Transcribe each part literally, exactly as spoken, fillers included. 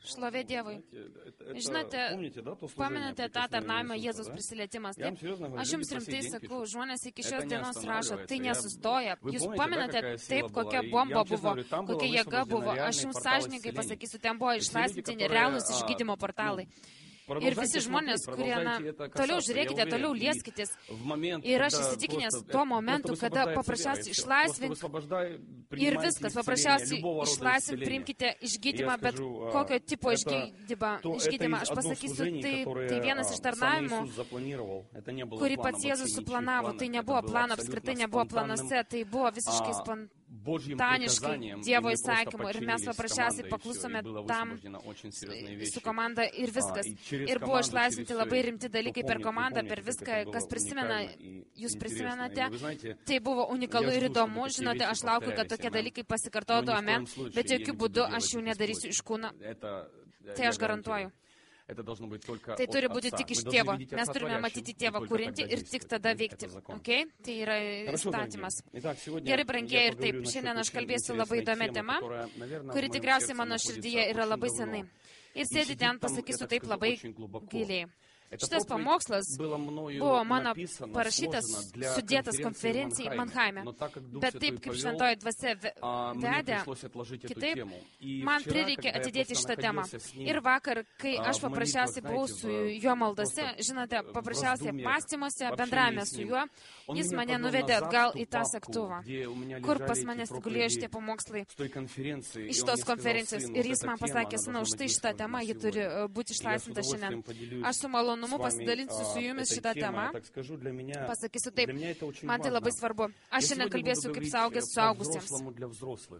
Šlovė Dievui. Žinote, pamenate tą tarnavimą Jėzaus prisilietimas. Taip, aš jums rimtai sakau, žmonės iki šios dienos rašo, tai nesustoja. Jūs pamenate taip, kokia bomba buvo, kokia jėga buvo. Aš jums sąžininkai pasakysiu, ten buvo išlaisvinti nerealūs išgydymo portalai. Ir visi žmonės, kurie, na, toliau žiūrėkite, toliau lieskitės. Ir aš įsitikinęs tuo momentu, kada paprasčiausiai išlaisvink ir viskas, paprasčiausiai išlaisvink, priimkite išgydymą, bet kokio tipo išgydymą. išgydymą. Aš pasakysiu, tai, tai vienas iš tarnavimų, kurį pats Jėzus suplanavo. Tai nebuvo plano, apskritai nebuvo planuose, tai buvo visiškai spontaniškai Dievo įsakymų. Ir mes paprasčiausiai paklusome tam su komanda ir viskas. Ir buvo išlaisvinti labai rimti dalykai per komandą, per viską, kas prisimena, jūs prisimenate. Tai buvo unikalu ir įdomu. Žinote, aš laukiu, kad tokie dalykai pasikartotų, amen, bet jokių būdų aš jų nedarysiu iš kūno. Tai aš garantuoju. Tai turi būti tik iš tėvo. Mes turime matyti tėvą kūrinti ir tik tada veikti. Okay? Tai yra įstatymas. Gerai, brangieji, ir taip, šiandien aš kalbėsiu labai įdomią temą, kuri tikriausiai mano širdyje yra labai senai. Ir sėdi ten, pasakysiu taip labai giliai. Šitas pamokslas buvo mano parašytas, sudėtas konferencijai Manheime. Bet taip, kaip šventoji dvasia vedė, kitaip, man prireikė atidėti šitą temą. Ir vakar, kai aš paprasčiausiai buvau su juo maldose, žinote, paprasčiausiai pastymuose, bendravime su juo, jis mane nuvedė atgal į tą sektuvą, kur pas manęs gulėjo šitie pamokslai iš tos konferencijos. Ir jis man pasakė, sūnau, štai šitą temą, ji turi būti išlaisvinta šiandien. Aš su malonu pasidalinsiu su jumis šitą temą. Pasakysiu taip, man tai labai svarbu. Aš šiandien kalbėsiu kaip suaugęs suaugusiems.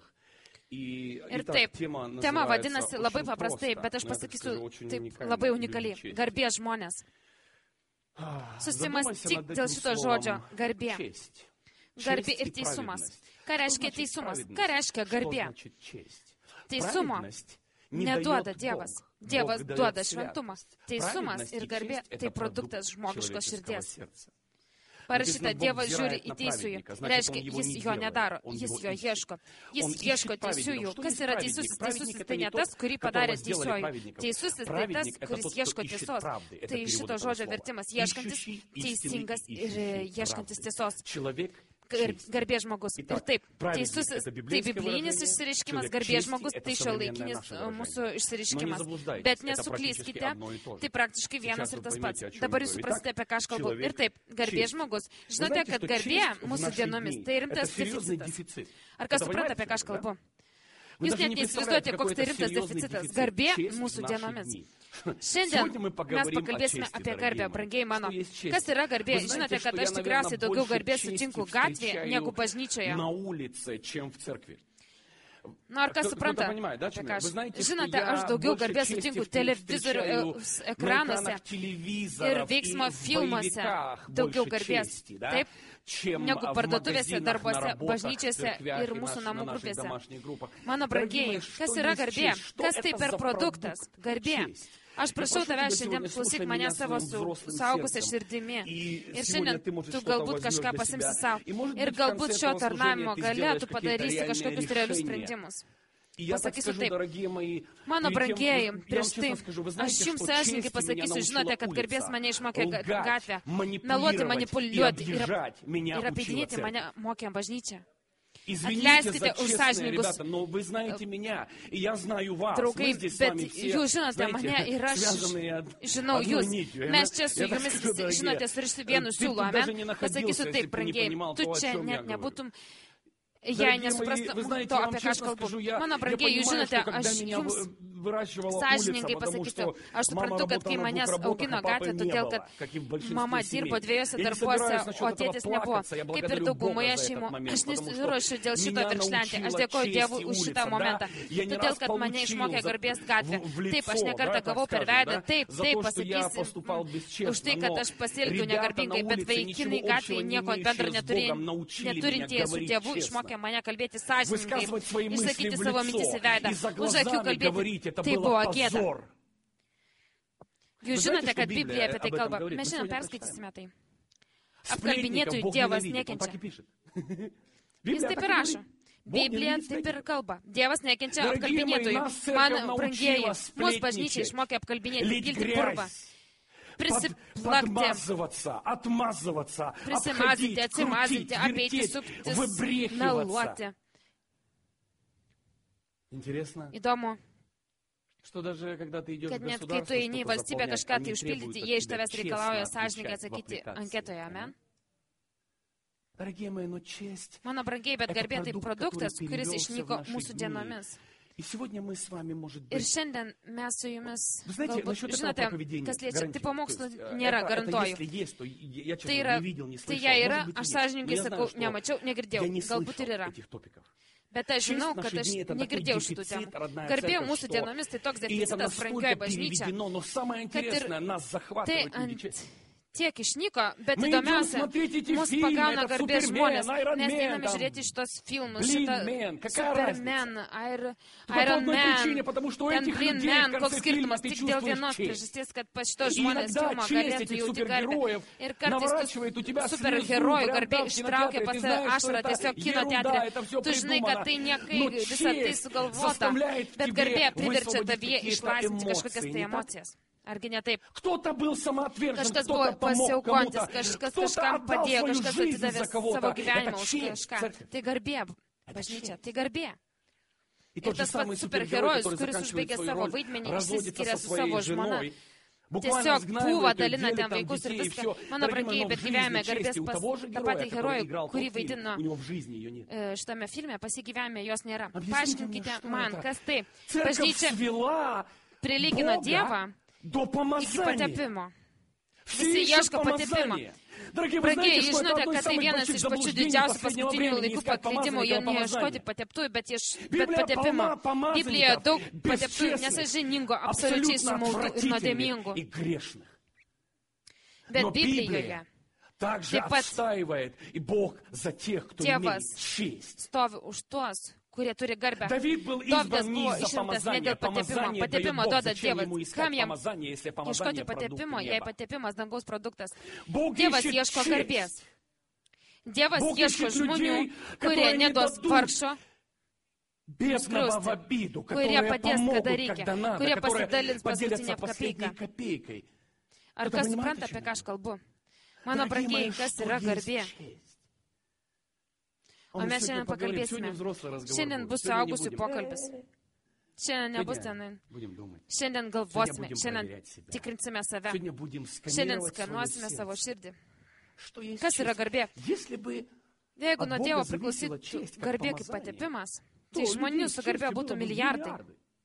Ir taip, tema vadinasi labai paprastai, bet aš pasakysiu taip labai unikaliai. Garbės žmonės. Susimąstyk dėl šito žodžio garbė. Garbė ir teisumas. Ką reiškia teisumas? Ką reiškia garbė? Teisumo neduoda Dievas. Dievas duoda šventumą. Teisumas ir garbė tai produktas žmogiškos širdies. Parašyta, Dievas žiūri į teisųjų. Reiškia, jis jo nedaro, jis jo ieško. Jis ieško teisiųjų. Kas yra teisusis? Teisusis tai ne tas, kurį padarė teisiųjų. Teisusis tai tas, kuris ieško tiesos. Tai šito žodžio vertimas ieškantis, teisingas ir ieškantis tiesos. Garbės žmogus. Ir taip, teisusis, tai biblijinis išsireiškimas, garbės žmogus, tai šiuolaikinis mūsų išsireiškimas. Bet nesuklyskite, tai praktiškai vienas ir tas pats. Dabar jūs suprasite, apie ką aš kalbu. Ir taip, garbės žmogus. Žinote, kad garbė mūsų dienomis tai rimtas deficitas. Ar kas supranta, apie ką aš kalbu? Jūs net neįsivaizduojate, koks tai rimtas deficitas. Garbė mūsų dienomis. Šiandien mes pakalbėsime apie garbę, brangiai mano. Kas yra garbė? Žinote, kad aš tikriausiai daugiau garbės sutinku gatvėje negu bažnyčioje. Na, ar kas supranta? Žinote, aš daugiau garbės sutinku televizorių ekranuose ir veiksmo filmuose. Daugiau garbės. Taip? Negu parduotuvėse, darbuose, bažnyčiose ir mūsų namų grupėse. Mano brangieji, kas yra garbė? Kas tai per produktas? Garbė. Aš prašau tave šiandien klausyk mane savo suaugusią širdimi. Ir šiandien tu galbūt kažką pasimsi savo. Ir galbūt šio tarnavimo gale tu padarysi kažkokius realius sprendimus. Pasakysiu taip, mano brangieji, prieš tai, aš jums sąžininkai pasakysiu, žinote, kad garbės mane išmokė gatvę, meluoti, manipuliuoti ir, ir apeidinėti mane mokė bažnyčia. Atleiskite už sąžiningus draugai, bet jūs žinote mane ir aš žinau jūs. Mes čia su jumis visi, žinote, surišti vienu siūlu, amen. Pasakysiu taip, brangieji, tu čia net nebūtum, jei nesuprastum to, apie ką aš kalbu. Mano brangieji, jūs žinote, aš jums sąžininkai pasakysiu, aš suprantu, kad kai manęs augino gatvė, todėl, kad mama dirbo dviejose darbuose, o tėtis nebuvo. Kaip ir daugumoje šeimų, aš nesiruošiu dėl šito viršlentį. Aš dėkoju Dievui už šitą momentą. Todėl, kad mane išmokė garbės gatvė. Taip, aš nekartą gavau per veidą. Taip, taip, pasakysi už tai, kad aš pasielgiau negarbingai, bet vaikinai gatvėje nieko bendro neturintieji su tėvu išmokė mane kalbėti sąžininkai, išsakyti savo mintis į veidą, už akių kalbėti. Tai buvo gėda. Jūs žinote, kad Biblija apie tai kalba. Mes šiandien perskaitysime tai. Apkalbinėtojų Dievas nekenčia. Jis taip ir rašo. Biblija taip ir kalba. Dievas nekenčia apkalbinėtojų. Man, brangieji, mūsų bažnyčia išmokė apkalbinėti, pilti purvą. Prisiplakti, prisimazyti, atsimazyti, apeiti, suktis, meluoti. Įdomu, kad net kai tu eini į valstybę kažką tai užpildyti, jie iš tavęs reikalauja sąžininkai atsakyti anketoje, amen? Mano brangiai, bet garbė tai produktas, kuris išnyko mūsų dienomis. Ir šiandien mes su jumis, galbūt, žinote, kas liečia, tai pamokslų nėra, garantuoju. Tai yra, tai jie yra, aš sąžininkai sakau, nemačiau, negirdėjau, galbūt ir yra. Bet aš žinau, kad aš negirdėjau šitų temų. Garbė mūsų dienomis, tai toks deficitas brangioje bažnyčia, kad ir tai ant tiek išnyko, bet įdomiausia, mus pagauna garbės žmonės. Mes einame žiūrėti šitos filmus, šitą Superman, Iron Man, ten Green Man, koks skirtumas, tik dėl vienos priežasties, kad pas šitos žmonės filmą galėtų jauti garbę. Ir kartais tu superherojų garbė ištraukia pas ašarą tiesiog kino teatre. Tu žinai, kad tai niekai visą tai sugalvota, bet garbė priverčia tavyje išlaisvinti kažkokias tai emocijas. Argi ne taip? Kažkas buvo pasiaukontis, kažkas kažkam padėjo, kažkas atidavė savo gyvenimą už kažką. Tai garbė, bažnyčia, tai garbė. Ir tas pats superherojus, kuris užbaigė savo vaidmenį, išsiskiria su savo žmona. Tiesiog buvo, dalina ten vaikus ir viską. Mano brangiai, bet gyvenime garbės pas tą patį herojų, kurį vaidino šitame filme, pasigyvenime jos nėra. Paaiškinkite man, kas tai. Bažnyčia prilygino Dievą iki patepimo. Visi ieško patepimo. Brangiai, jūs žinote, kad tai vienas iš pačių didžiausių paskutinių laikų paklydimų, jie neieškoti pateptųjų, bet, iš, bet patepimo. Biblijoje daug pateptųjų, nesažiningo, absoliučiai sumautų ir nuodėmingų. Bet Biblijoje taip pat Dievas stovi už tuos, kurie turi garbę. Dovydas buvo išrinktas ne dėl patepimo. Patepimo duoda Dievas. Kam jam ieškoti patepimo, jei patepimas dangaus produktas? Dievas ieško garbės. Dievas ieško žmonių, kurie neduos vargšo nuskriausti, kurie padės, kada reikia, kurie pasidalins paskutinę kapeiką. Ar kas supranta, apie ką aš kalbu? Mano brangiai, kas yra garbė? O mes šiandien pakalbėsime. Šiandien bus suaugusių pokalbis. Šiandien nebus ten. Šiandien galvosime. Šiandien tikrinsime save. Šiandien skanuosime savo širdį. Kas yra garbė? Jeigu nuo Dievo priklausytų garbė kaip patepimas, tai žmonių su garbė būtų milijardai.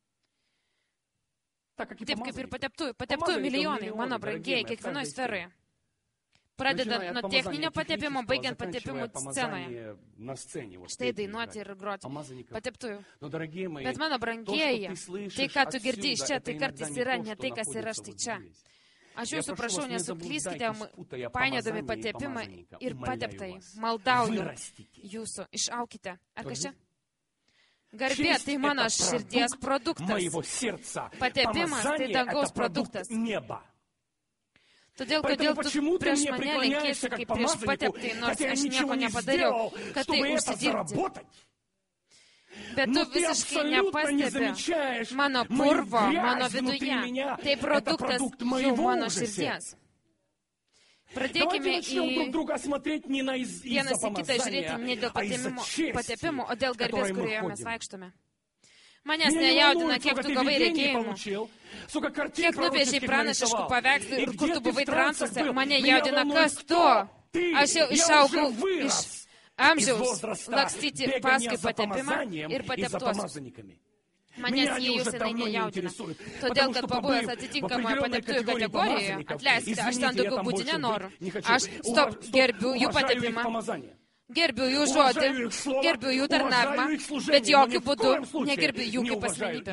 Taip kaip ir pateptųjų. Pateptųjų milijonai, mano brangiai, kiekvienoje sferoje. Pradedant nuo techninio patepimo, baigiant patepimų scenoje. Štai dainuoti ir groti. Pateptųjų. Bet mano brangieji, tai, ką tu girdi iš čia, tai kartais yra ne tai, kas yra štai čia. Aš jūsų prašau, nesuklyskite, painiodami patepimą ir pateptai. Maldauju jūsų, išaukite. Ar kas čia? Garbė tai mano širdies produktas. Patepimas tai dangaus produktas. Todėl, kodėl tu prieš mane lenkėsi, kaip prieš pateptai, nors aš nieko nepadariau, kad tai užsidirbti. Bet tu visiškai nepastebi mano purvo, mano viduje. Tai produktas jau mano širdies. Pradėkime į vienas į kitą žiūrėti ne dėl patepimo, o dėl garbės, kurioje mes vaikštome. Manęs nejaudina, kiek tu gavai reikėjimų, kiek nupiešiai pranašiškų paveikslų ir kur tu buvai transuose, mane jaudina, kas tu. Aš jau išaugau iš amžiaus lakstyti paskui patepimą ir pateptuosius. Manęs jie jau senai nejaudina. Todėl, kad pabuvęs atitinkamoje pateptųjų kategorijoje, atleiskite, aš ten daugiau būti nenoriu. Aš, stop, gerbiu jų patepimą. Gerbiu jų žodį, gerbiu jų tarnavimą, bet jokių būdų negerbiu jų kaip asmenybę.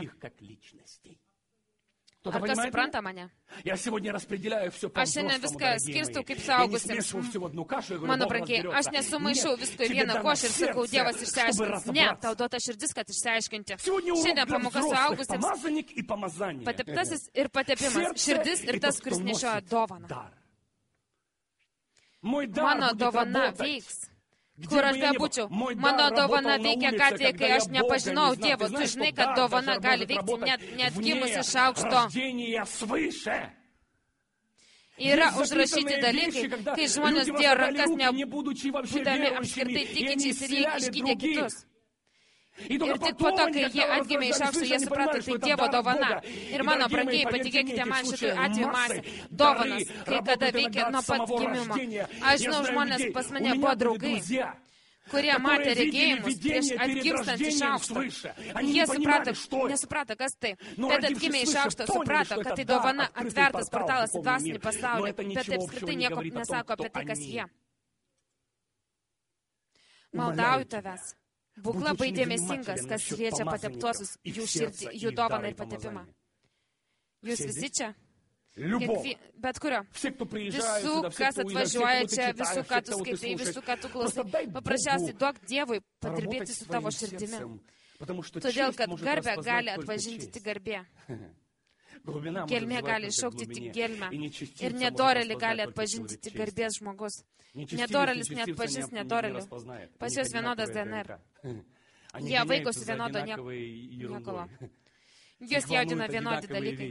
Ar kas supranta mane? Aš šiandien viską skirstau kaip suaugusiems. Mano brangiai, aš nesumaišau visko į vieną košę ir sakau, Dievas išsiaiškins. Ne, tau duota širdis, kad išsiaiškinti. Šiandien pamoka suaugusiems. Pateptasis ir patepimas. Širdis ir tas, kuris nešioja dovaną. Mano dovana veiks. kur aš bebūčiau. Mano dovana veikia ką tik, kai aš nepažinau Dievo. Tu žinai, kad dovana gali veikti net, net gimus iš aukšto. Yra užrašyti dalykai, kai žmonės dėjo rankas nebūdami apskritai tikinčiais ir jie išgydė kitus. Ir tik po to, kai jie atgimė iš aukšto, jie suprato, tai Dievo dovana. Ir mano brangiai, patikėkite man šitų atveju masę. Dovanas, kai kada veikia nuo pat gimimo. Aš žinau, žmonės pas mane buvo draugai, kurie matė regėjimus prieš atgimstant iš aukšto. Jie suprato, nesuprato, kas tai. Bet atgimė iš aukšto, suprato, kad tai dovana, atvertas portalas į dvasinį pasaulį, bet apskritai nieko nesako apie tai, kas jie. Maldauju tavęs. Būk labai dėmesingas, kas liečia pateptuosius, jų širdį, jų dovaną ir patepimą. Jūs visi čia? Kiekvie, bet kurio. Visų, kas atvažiuoja čia, visų, ką tu skaitai, visų, ką tu klausai, paprasčiausiai duok Dievui padirbėti su tavo širdimi. Todėl, kad garbę gali atpažinti tik garbė. Gelmė gali iššaukti tik gelmę. Ir nedorelį gali atpažinti tik garbės žmogus. Nedorelis neatpažins nedorelį. Pas juos vienodas D N R. Jie vaikosi vienodo niekolo. Juos jaudina vienodi dalykai.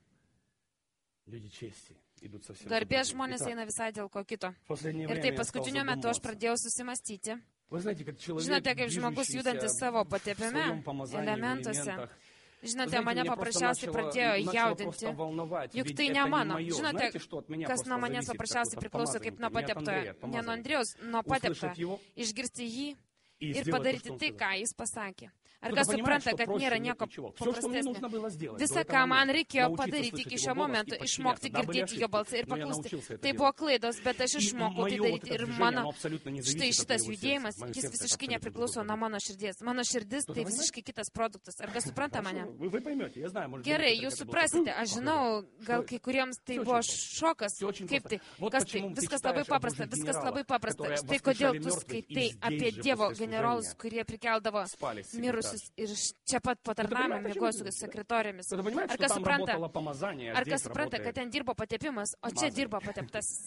Garbės žmonės eina visai dėl ko kito. Ir tai paskutiniu metu aš pradėjau susimastyti. Žinote, kaip žmogus judantis savo patepime, elementuose. Žinote, mane paprasčiausiai pradėjo jaudinti, juk tai ne mano. Žinote, kas nuo manęs paprasčiausiai priklauso kaip nuo pateptojo. Ne nuo Andrijaus, nuo pateptojo. Išgirsti jį ir padaryti tai, ką jis pasakė. Ar kas supranta, kad nėra nieko paprastesnio? Visą, ką man reikėjo padaryti iki šio momento, išmokti girdėti jo balsą ir paklusti. Tai buvo klaidos, bet aš išmokau tai daryti ir mano, štai šitas judėjimas, jis visiškai nepriklauso nuo mano širdies. Mano širdis tai visiškai kitas produktas. Ar kas supranta mane? Gerai, jūs suprasite, aš žinau, gal kai kuriems tai buvo šokas. Kaip tai? Kas tai? Viskas labai paprasta, viskas labai paprasta. Štai kodėl tu skaitai apie Dievo generolus, kurie prikeldavo mirus ir čia pat po tarnavimo miegojo su sekretorėmis. Ar kas supranta, ar kas supranta, kad ten dirbo patepimas, o čia dirbo pateptasis?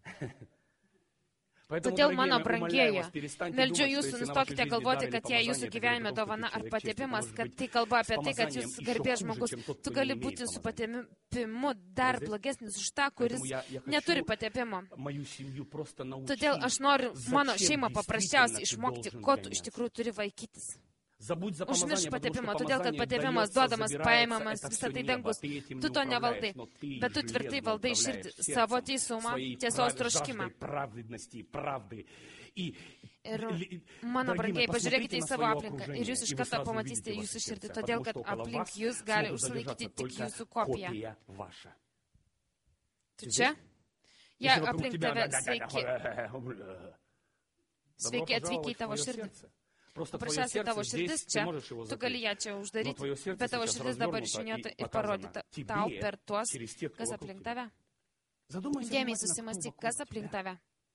Todėl mano brangieji, meldžiu jūsų, nustokite galvoti, kad jei jūsų gyvenime dovana ar patepimas, kad tai kalba apie tai, kad jūs garbės žmogus, tu gali būti su patepimu dar blogesnis už tą, kuris neturi patepimo. Todėl aš noriu mano šeimą paprasčiausiai išmokti, ko tu iš tikrųjų turi vaikytis. Užmirš patepimą, todėl kad patepimas duodamas, paėmamas, visą tai dangus. Tu to nevaldai, bet tu tvirtai valdai širdį, savo teisumą, tiesos troškimą. Ir mano brangiai, pažiūrėkite į savo aplinką ir jūs iš karto pamatysite jūsų širdį, todėl kad aplink jūs gali užsilaikyti tik jūsų kopija. Tu čia? Ja, aplink tave sveiki. Sveiki atvykę į tavo širdį. Paprasčiausiai tavo širdis čia, tu gali ją čia uždaryti, bet tavo širdis dabar išviniota ir parodyta tau per tuos, kas aplink tave. Dėmiai susimastyk, kas aplink tave.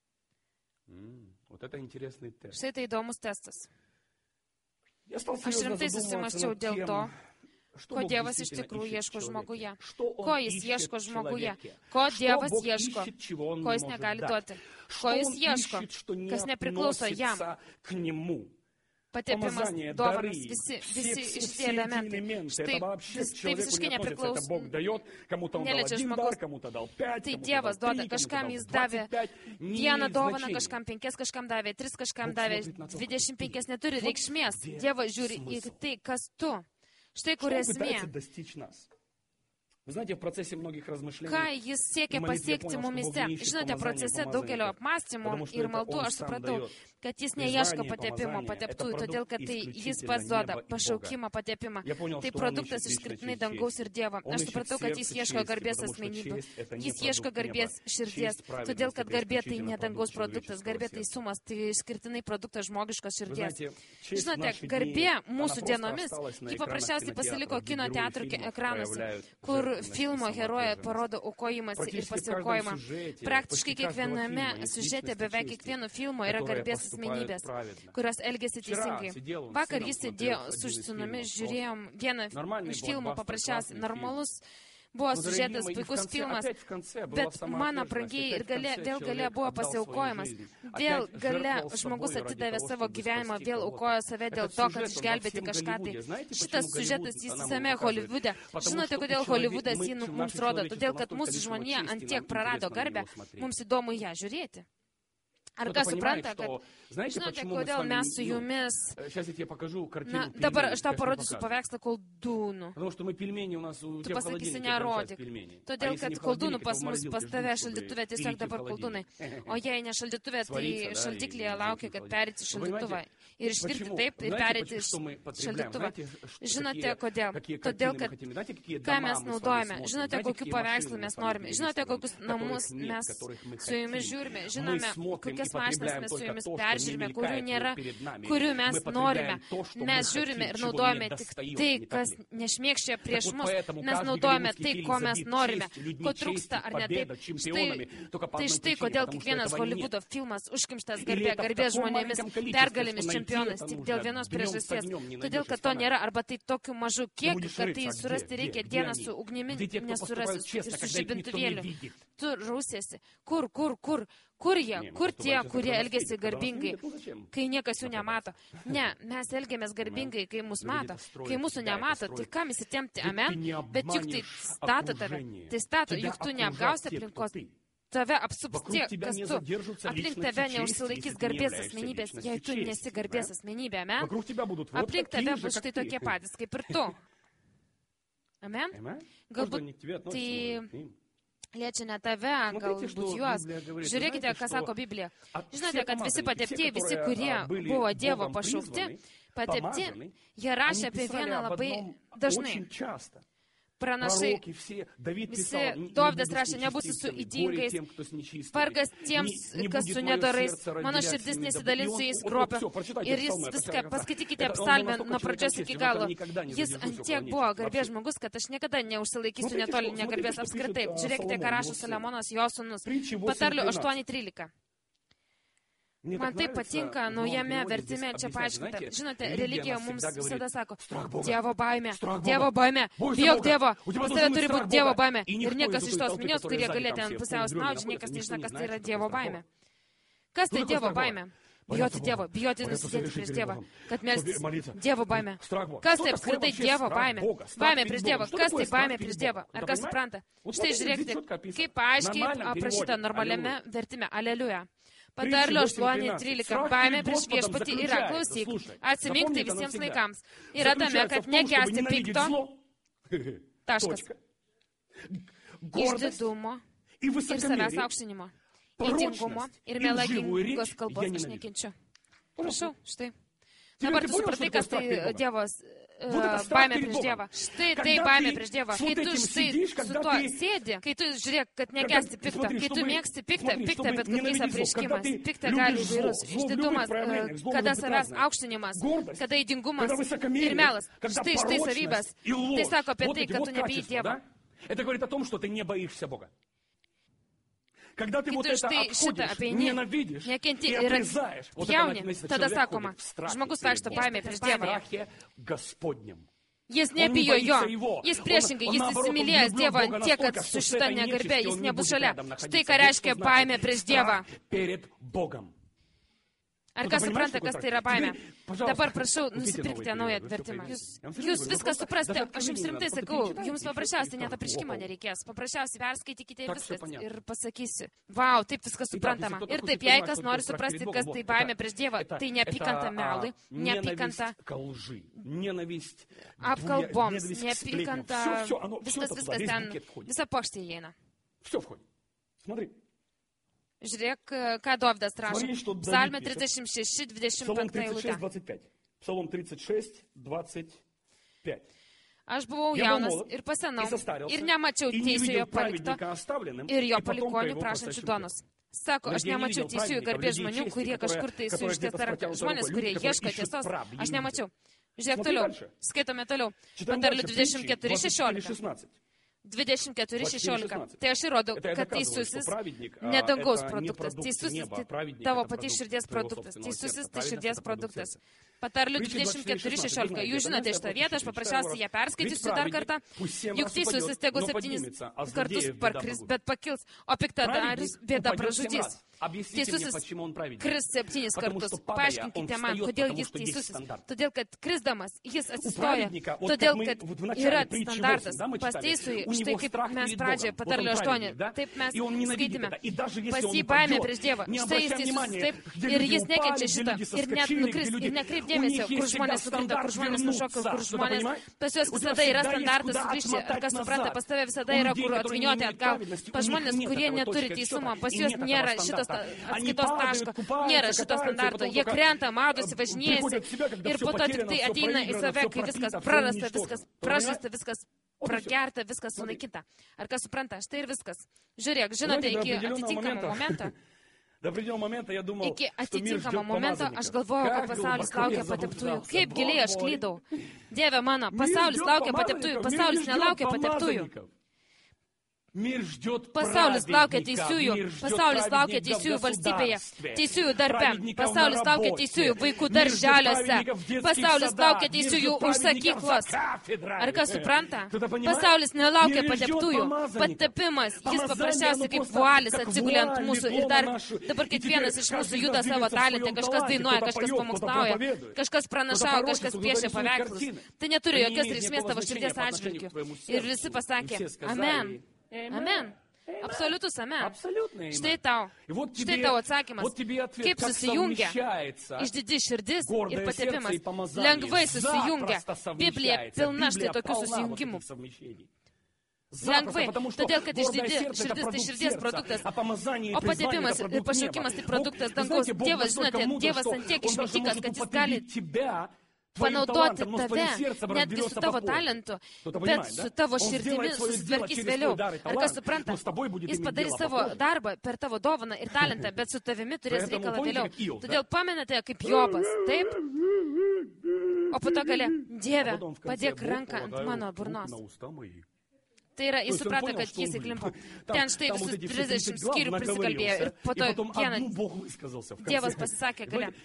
Štai tai įdomus testas. Aš rimtai susimasčiau dėl to, ko Dievas iš tikrųjų ieško žmoguje. Ko jis ieško žmoguje. Ko Dievas ieško, ko jis negali duoti. Ko jis ieško, kas nepriklauso jam. Patepimas, dovanas, visi, visi šitie elementai. Štai, vis, tai visiškai nepriklauso. Neliečia žmogus. Tai Dievas duoda, kažkam jis davė vieną dovaną, kažkam penkias, kažkam davė tris, kažkam davė dvidešimt penkias, neturi reikšmės. Dievas žiūri į tai, kas tu. Štai kur esmė. Ką jis siekia pasiekti mumise? Žinote, procese daugelio apmąstymų ir maldų aš supratau, kad jis neieško patepimo pateptųjų, todėl kad tai jis pats duoda pašaukimą patepimą. Tai produktas išskirtinai dangaus ir Dievo. Aš supratau, kad jis ieško garbės asmenybių. Jis ieško garbės širdies, todėl kad garbė tai ne dangaus produktas, garbė tai sumas, tai išskirtinai produktas žmogiškos širdies. Žinote, garbė mūsų dienomis, ji paprasčiausiai pasiliko kino teatrų ekranuose, kur filmo herojai parodo aukojimąsi ir pasiaukojimą. Praktiškai kiekviename siužete, beveik kiekvieno filmo yra garbės asmenybės, kurios elgėsi teisingai. Vakar jis sėdėjo su sūnumi, žiūrėjom vieną iš filmų, paprasčiausiai normalus Buvo sužiūrėtas puikus filmas, bet mano brangiai ir gale, vėl gale buvo pasiaukojimas. Vėl gale žmogus atidavė savo gyvenimą, vėl aukojo save dėl to, kad išgelbėti kažką. Tai šitas siužetas jis visame Holivude. Žinote, kodėl Holivudas jį mums rodo? Todėl, kad mūsų žmonija ant tiek prarado garbę, mums įdomu ją žiūrėti. Ar kas supranta, kad, žinote, kodėl mes su jumis... Na, dabar aš tau parodysiu paveikslą koldūnų. Tu pasakysi, nerodyk. Todėl, kad koldūnų pas mus pas tave šaldytuvė tiesiog dabar koldūnai. O jei ne šaldytuvė, tai šaldyklėje laukia, kad perėti šaldytuvą. Ir išvirti taip, ir perėti šaldytuvą. Žinote, kodėl? Todėl, kad ką mes naudojame. Žinote, kokiu paveikslu mes norime. Žinote, kokius namus mes su jumis žiūrime. Žinome, kokias mašinas mes su jumis peržiūrime, kurių nėra, kurių mes norime. Mes žiūrime ir naudojame tik tai, kas nešmėkščia prieš mus. Mes naudojame tai, ko mes norime, ko trūksta ar ne taip. Štai, tai štai, kodėl kiekvienas Holivudo filmas užkimštas garbė, garbės žmonėmis, pergalėmis čempionais, tik dėl vienos priežasties. Todėl, kad to nėra, arba tai tokiu mažu kiekiu, kad tai surasti reikia dieną su ugnimi, nesurasi ir su žibintuvėliu. Tu rausiesi. Kur, kur, kur? Kur jie? Kur tie, kurie elgėsi garbingai, kai niekas jų nemato? Ne, mes elgiamės garbingai, kai mus mato. Kai mūsų nemato, tai kam įsitempti, amen? Bet juk tai stato tave. Tai stato, juk tu neapgausi aplinkos. Tave apsups tiek, kas tu. Aplink tave neužsilaikys garbės asmenybės, jei tu nesi garbės asmenybė, amen? Aplink tave bus štai tokie patys, kaip ir tu. Amen? Galbūt tai... liečia ne tave, galbūt juos. Žiūrėkite, ką sako Biblija. Žinote, kad visi patepti, visi, kurie buvo Dievo pašaukti, patepti, jie rašė apie vieną labai dažnai. Pranašai, visi, Dovydas rašė, nebūsi su ydingais, vargas tiems, kas su nedorais, mano širdis nesidalins su jais kruopio. Ir jis viską, paskaitykite psalmę nuo pradžios iki galo. Jis antiek buvo garbės žmogus, kad aš niekada neužsilaikysiu netoli negarbės apskritai. Žiūrėkite, ką rašo Saliamonas, jo sūnus. Patarlių aštuoni trylika. Man tai patinka naujame vertime čia paaiškinta. Žinote, religija mums visada sako, Dievo baimė, Dievo baimė, bijok Dievo, pas tave turi būti Dievo baimė. Ir niekas iš tos minios, kurie galėtų ant pusiaus snaudžių, niekas nežino, kas tai yra Dievo baimė. Kas tai Dievo baimė? Bijoti Dievo, bijoti nusidėti prieš Dievą, kad melstis Dievo baimė. Kas tai apskritai Dievo baimė? Baimė prieš Dievą. Kas tai baimė prieš Dievą? Ar kas supranta? Štai žiūrėkite, kaip aiškiai aprašyta normaliame vertime. Aleliuja. Patarlių aštuoni trylika. Baimė prieš viešpatį yra, klausyk, atsimink tai visiems laikams. Yra tame, kad nekęsti pikto. Taškas. Išdidumo ir savęs aukštinimo. Įtingumo ir melagingos kalbos aš nekenčiu. Prašau, štai. Dabar tu supratai, kas tai Dievos baimė prieš Dievą. Štai tai baimė prieš Dievą. Kai tu štai su tuo sėdi, kai tu žiūrėk, kad nekęsti piktą, kai tu mėgsti piktą, piktą, bet kokiais apreiškimas. Piktą gali įvairus. Išdidumas, kada savęs aukštinimas, kada įdingumas ir melas. Štai, štai savybės. Tai sako apie tai, kad tu nebijai Dievą. Это говорит о том, что ты не боишься Бога. Когда ты Kai вот tu это štai šitą обходишь, apeini, ненавидишь nekenti и ir отрезаешь, вот это jauni, написано, tada человек sakoma, ходит в страхе žmogus перед vaikšto Богом. baimė prieš В Dievą. страхе Господнем. Jis Он не nebijo jo, боится его. jis Он- priešingai, он jis наоборот, он įsimylėjęs влюблен в Dievą Бога tiek, kad настолько, su что šita этой negarbė нечисти jis он не nebus будет šalia. рядом находиться. Štai ką Вот reiškia что baimė значит prieš страх Dievą. перед Богом. Ar Tu kas dabar supranta, aišku, kas kad tai yra baimė? Gerai, pažalsta, Dabar prašau, uždėkite nusipirkite naują naują knygą, vertimą. viską Jūs, paimkite. jūs viską suprasite, Dabar aš jums knygą, rimtai dabar sakau, paskaičiuokite, jums paprasčiausiai net kaip apreiškimo wow. nereikės. Paprasčiausiai perskaitykite ir Tak, viskas. все понятно. Ir pasakysiu. Vau, taip viskas suprantama. если кто-то Ir хочет taip, jei понимать, kas что nori такое страх suprasti, перед kas Богом, tai вот baimė это- prieš Dievą, это- tai neapykanta это, melui, а, neapykanta ненависть к лжи, ненависть apkalboms, ненависть к сплетням. neapykanta, Все, все, оно, все viskas, это туда, viskas весь ten, букет входит. visa pakštė įeina. Все входит. Смотри. Žiūrėk, ką Dovydas rašo. Смотри, что Давид Psalmė пишет. trisdešimt šeši dvidešimt Псалом penki тридцать шесть, eilutė. двадцать пять. Псалом тридцать шесть, двадцать пять. Aš buvau Я был jaunas молод ir pasenau и состарился, ir nemačiau и не teisiojo видел palikto праведника оставленным, ir jo и потомка palikonių его prašančių просящим duonos. Sako, aš Negi я не nemačiau видел teisiųjų праведников, garbės людей žmonių, чести, kurie которые- kažkur tai su которые ištiesta где-то ranka. протянутой Žmonės, рукой, kurie люди, которые ieško ищут tiesos. правды, Aš не nemačiau. Žiūrėk Смотри toliau. дальше. Skaitome toliau. Читаем Patarlių дальше. dvidešimt keturi Притчи, двадцать четыре, šešiolika. шестнадцать. dvidešimt keturi šešiolika. Tai aš įrodau, kad teisusis ne dangaus produktas. Teisusis tai tavo patys širdies produktas. Teisusis tai širdies produktas. Patarlių dvidešimt keturi šešiolika. Jūs žinote šitą vietą, aš paprasčiausiai ją perskaitysiu dar kartą. Juk teisusis tegu septynis kartus parkris, bet pakils, o piktadaris bėda pražudys. Teisusis kris septynis kartus. Paaiškinkite man, kodėl jis teisusis. Todėl, kad krisdamas jis atsistoja. Todėl, kad yra standartas. Pas teisųjį, štai kaip mes pradžioje patarlių aštuoni. Taip mes skaitėme. Pas jį baimė prieš Dievą. Štai jis teisusis. Taip. Ir jis nekenčia šitą. Ir net nukris. Ir nekreip dėmesio, kur žmonės nukrito, kur žmonės nušoka, kur žmonės. Pas juos visada yra standartas sugrįžti. Ar kas supranta, pas tave visada yra, kur atviniuoti atgal. Pas žmonės, kurie neturi teisumo, pas juos nėra šitas atskaitos taško, nėra šito standarto. Jie krenta, maudosi, važinėjasi ir po to tik tai ateina į save, kai viskas prarasta, viskas pražasta, viskas pragerta, viskas sunaikinta. Ar kas supranta? Štai ir viskas. Žiūrėk, žinote, iki atitinkamo momento. Iki atitinkamo momento aš galvojau, kad pasaulis laukia pateptųjų. Kaip giliai aš klydau. Dieve mano, pasaulis laukia pateptųjų, pasaulis nelaukia pateptųjų. Pasaulis laukia teisiųjų, pasaulis laukia teisiųjų valstybėje, teisiųjų darbe, pasaulis laukia teisiųjų vaikų darželiuose, pasaulis laukia teisiųjų užsakyklos. Ar kas supranta? Pasaulis nelaukia pateptųjų. Patepimas, jis paprasčiausiai kaip vualis atsigulė ant mūsų ir dar dabar kiekvienas iš mūsų juda savo talentę, kažkas dainuoja, kažkas pamokslauja, kažkas pranašauja, kažkas piešia paveikslus. Tai neturi jokios reikšmės tavo širdies atžvilgiu. Ir visi pasakė, amen. Amen. Absoliutus amen. Štai tau. Štai tau atsakymas. Kaip susijungia išdidi širdis ir patepimas. Lengvai susijungia. Biblija pilna štai tokių susijungimų. Lengvai. Todėl, kad išdidi širdis tai širdies produktas. O patepimas ir pašaukimas tai produktas dangaus. Dievas, žinote, Dievas ant tiek išmintingas, kad jis gali panaudoti tave, netgi su tavo talentu, bet su tavo širdimi susitvarkys vėliau. Ar kas supranta? Jis padarys savo darbą per tavo dovaną ir talentą, bet su tavimi turės reikalą vėliau. Todėl pamenate, kaip Jobas, taip? O po to gali, Dieve, padėk ranką ant mano burnos. Tai yra, jis suprato, kad jis įklimpo. Ten štai visus trisdešimt skyrių prisikalbėjo ir po to vieną Dievas pasisakė gale.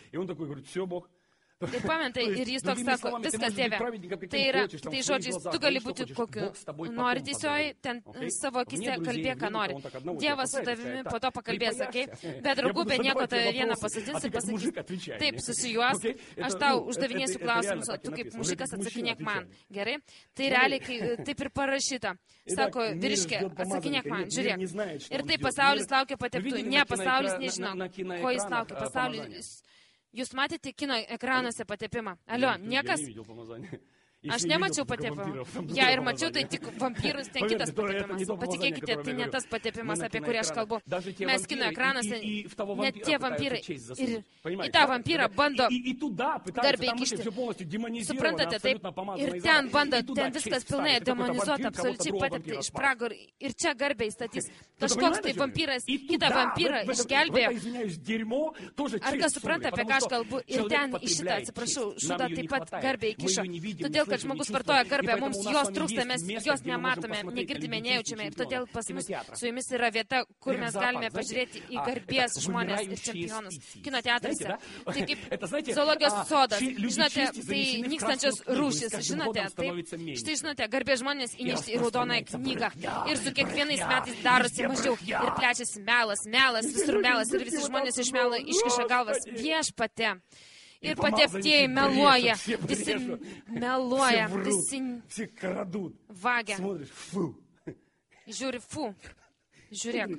Ir pamentai, ir jis toks sako, viskas, Dieve, tai yra, tai žodžiais, tu gali būti kokiu nori tiesioji, ten savo akise kalbėk, ką nori. Dievas su tavimi po to pakalbės, okei? Okay? Bet draugų, be nieko tave vieną pasodins ir pasakys, taip, susijuos, aš tau uždavinėsiu klausimus, o tu kaip mužikas atsakinėk man. Gerai? Tai realiai, kai, taip ir parašyta. Sako, vyriškė, atsakinėk man, žiūrėk. Ir taip pasaulis laukia pateptų. Ne, pasaulis nežino, ko jis laukia. Pasaulis. Jūs matėte kino ekranuose patepimą? Alio, niekas? Aš nemačiau patepimą. Ja ir mačiau, tai tik vampyrus, ten kitas patepimas. Patikėkite, tai ne tas patepimas, apie kurį aš kalbu. Mes kino ekranuose, net tie vampyrai. Ir į tą vampyrą bando garbiai kišti. Suprantate, taip? Ir ten bando, ten viskas pilnai demonizuota, absoliučiai patepti iš pragaro. Ir čia garbiai statys. Kažkoks tai vampyras, kitą vampyrą išgelbėjo. Ar kas supranta, apie ką aš kalbu? Ir ten į šitą, atsiprašau, šitą taip pat garbiai kišo. Todėl, kad žmogus vartoja garbę, mums jos trūksta, mes jos nematome, negirdime, nejaučiame. Ir todėl pas mus su jumis yra vieta, kur mes galime pažiūrėti į garbės žmonės ir čempionus kino teatruose. Tai kaip zoologijos sodas, žinote, tai nykstančios rūšis, žinote, taip, štai žinote, garbės žmonės įnešti į raudonąją knygą. Ir su kiekvienais metais darosi mažiau ir plečiasi melas, melas, visur melas ir visi žmonės iš melo iškiša galvas. Viešpate. Ir pateptieji meluoja, visi meluoja, visi vagia. Žiūri, fu, žiūrėk.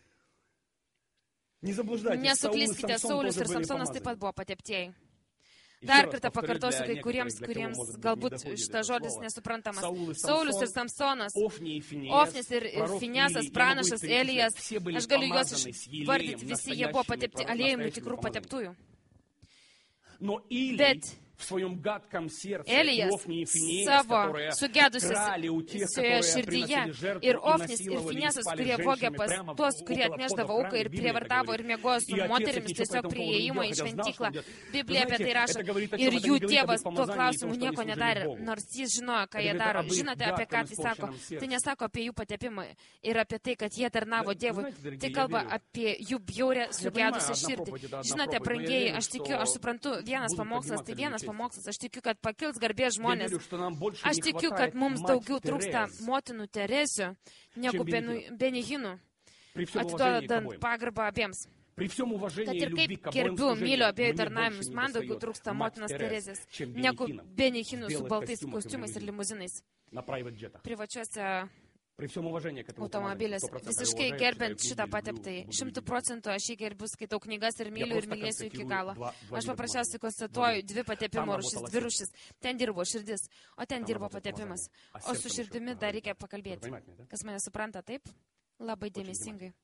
Nesuklyskite, Saulius ir Samsonas taip pat buvo pateptieji. Dar kartą pakartosiu kai kuriems, kuriems galbūt šitas žodis nesuprantamas. Saulius ir Samsonas, Ofnis ir Finesas, pranašas, Elijas, aš galiu juos išvardyti, visi jie buvo patepti aliejumi tikrų pateptųjų. Bet Elijas savo sugedusioje širdyje ir Ofnis ir Finesas, kurie vogė pas tuos, kurie atneždavo auką ir prievartavo ir miegojo su moterimis tiesiog prie įėjimo į šventyklą. Biblija apie tai rašo. Ir jų tėvas tuo klausimu nieko nedarė, nors jis žinojo, ką jie daro. Žinote, apie ką tai sako? Tai nesako apie jų patepimą ir apie tai, kad jie tarnavo Dievui. Tai kalba apie jų bjaurę sugedusią širdį. Žinote, brangieji, aš tikiu, aš suprantu, vienas pamokslas, tai vienas pamokslas. Aš tikiu, kad pakils garbės žmonės. Aš tikiu, kad mums daugiau trūksta motinų Teresių negu Benihinų, atiduodant pagarbą abiems. Tad ir kaip gerbiu, myliu abiejų tarnavimus, man daugiau trūksta motinos Teresės negu Benihinų su baltais kostiumais ir limuzinais privačiuose automobilės. Visiškai gerbent šitą pateptai. Šimtų procentų aš jį gerbiu, skaitau knygas ir myliu ir mylėsiu iki galo. Aš paprasčiausiai konstatuoju dvi patepimo rūšis, dvi rūšis. Ten dirbo širdis, o ten dirbo patepimas. O su širdimi dar reikia pakalbėti. Kas mane supranta, taip? Labai dėmesingai.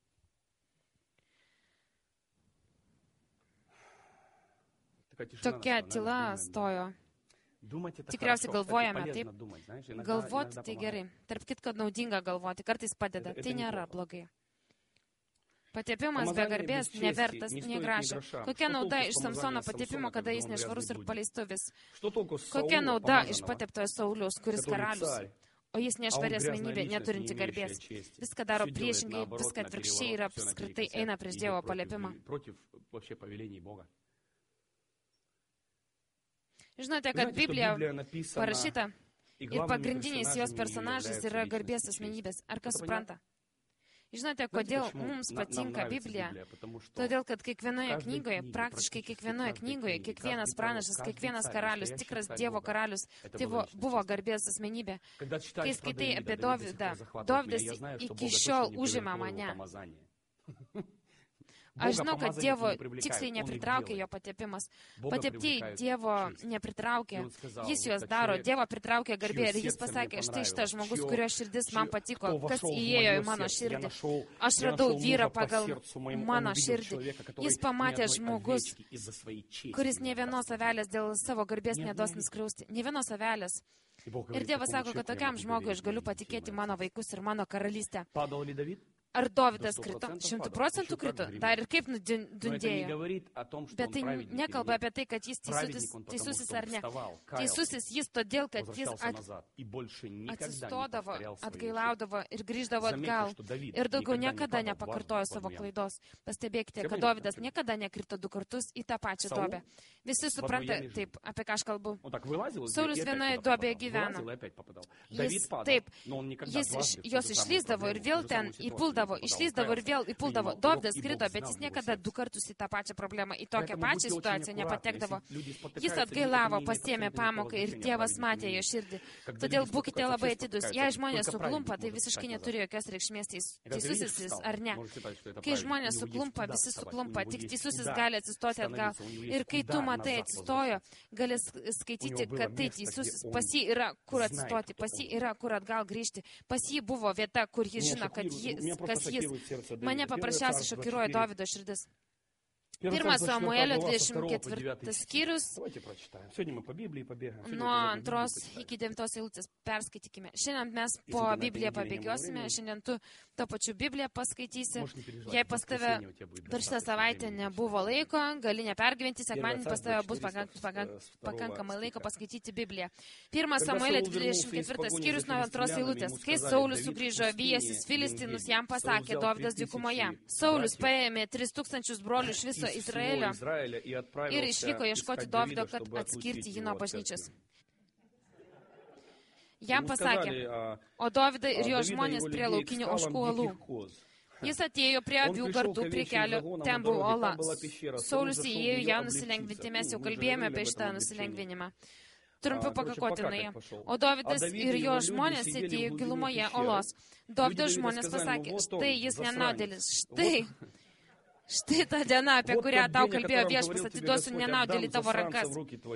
Tokia tyla stojo. Tikriausiai galvojame, taip. Galvoti tai gerai. Tarp kitko naudinga galvoti, kartais padeda. Tai nėra blogai. Patepimas be garbės nevertas, negraža. Kokia nauda iš Samsono patepimo, kada jis nešvarus ir paleistuvis? Kokia nauda iš pateptojo Sauliaus, kuris karalius? O jis nešvarė asmenybė, neturinti garbės. Viską daro priešingai, viską atvirkščiai ir apskritai eina prieš Dievo paliepimą. Žinote, kad Biblija parašyta ir pagrindiniais jos personažais yra garbės asmenybės. Ar kas supranta? Žinote, kodėl mums patinka Biblija? Todėl, kad kiekvienoje knygoje, praktiškai kiekvienoje knygoje, kiekvienas pranašas, kiekvienas karalius, tikras Dievo karalius, tai buvo garbės asmenybė. Kai skaitai apie Dovydą, Dovydas iki šiol užima mane. Aš žinau, kad Dievo tiksliai nepritraukė jo patepimas. Pateptieji Dievo nepritraukė. Jis juos daro. Dievo pritraukė garbė. Ir jis pasakė, štai šitas žmogus, kurio širdis man patiko, kas įėjo į mano širdį. Aš radau vyrą pagal mano širdį. Jis pamatė žmogus, kuris ne vienos avelės dėl savo garbės neduos nuskriausti. Ne vienos avelės. Ir Dievas sako, kad tokiam žmogui aš galiu patikėti mano vaikus ir mano karalystę. Ar Dovydas krito? Šimtų procentų krito. Dar ir kaip nudundėjo. Bet tai nekalba apie tai, kad jis teisusis, teisusis ar ne. Teisusis jis todėl, kad jis at, atsistodavo, atgailaudavo ir grįždavo atgal. Ir daugiau niekada nepakartojo savo klaidos. Pastebėkite, kad Dovydas niekada nekrito du kartus į tą pačią duobę. Visi supranta, taip, apie ką aš kalbu. Saulius vienoje duobėje gyvena. Jis, taip, jis iš, jos išlysdavo ir vėl ten įpuldavo. Išlysdavo ir vėl įpuldavo. Dovydas krito, bet jis niekada du kartus į tą pačią problemą, į tokią pačią situaciją nepatekdavo. Jis atgailavo, pasiėmė pamoką ir Dievas matė jo širdį. Todėl būkite labai atidus. Jei žmonės suklumpa, tai visiškai neturi jokios reikšmės, teisusis jis ar ne. Kai žmonės suklumpa, visi suklumpa, tik teisusis gali atsistoti atgal. Ir kai tu matai atsistojo, gali skaityti, kad tai teisusis. Pas jį yra kur atsistoti, pas jį yra kur atgal grįžti. Pas jį buvo vieta, kur jis žino, kad jis kas jis. Mane paprasčiausiai šokiruoja Dovydo širdis. Pirmas Samuelio dvidešimt ketvirtas skyrius, nuo antros iki devintos eilutės perskaitykime. Šiandien mes po Bibliją pabėgiosime, šiandien tu to pačiu Bibliją paskaitysi. Jei pas tave per šitą savaitę nebuvo laiko, gali nepergyventi, sekmadienį pas tave bus pakank, pakank, pakankamai laiko paskaityti Bibliją. Pirmas Samuelio dvidešimt ketvirtas skyrius nuo antros eilutės. Kai Saulius sugrįžo vyjasis Filistinus, jam pasakė Dovydas dykumoje. Saulius paėmė tris tūkstančius brolių iš viso Izraelio ir išvyko ieškoti Dovydo, kad atskirti jį nuo bažnyčios. Jam pasakė, o Dovydai ir jo žmonės prie laukinių ožkų uolų. Jis atėjo prie avių gardų prie kelio, ten buvo ola. Saulius įėjo ją nusilengvinti, mes jau kalbėjome apie šitą nusilengvinimą. Trumpiau pakakotinai. O Dovydas ir jo žmonės sėdėjo gilumoje olos. Dovydo žmonės pasakė, štai jis nenaudėlis, štai. Štai ta diena, apie kurią tau kalbėjo Viešpats, atiduosiu nenaudėlį tavo rankas.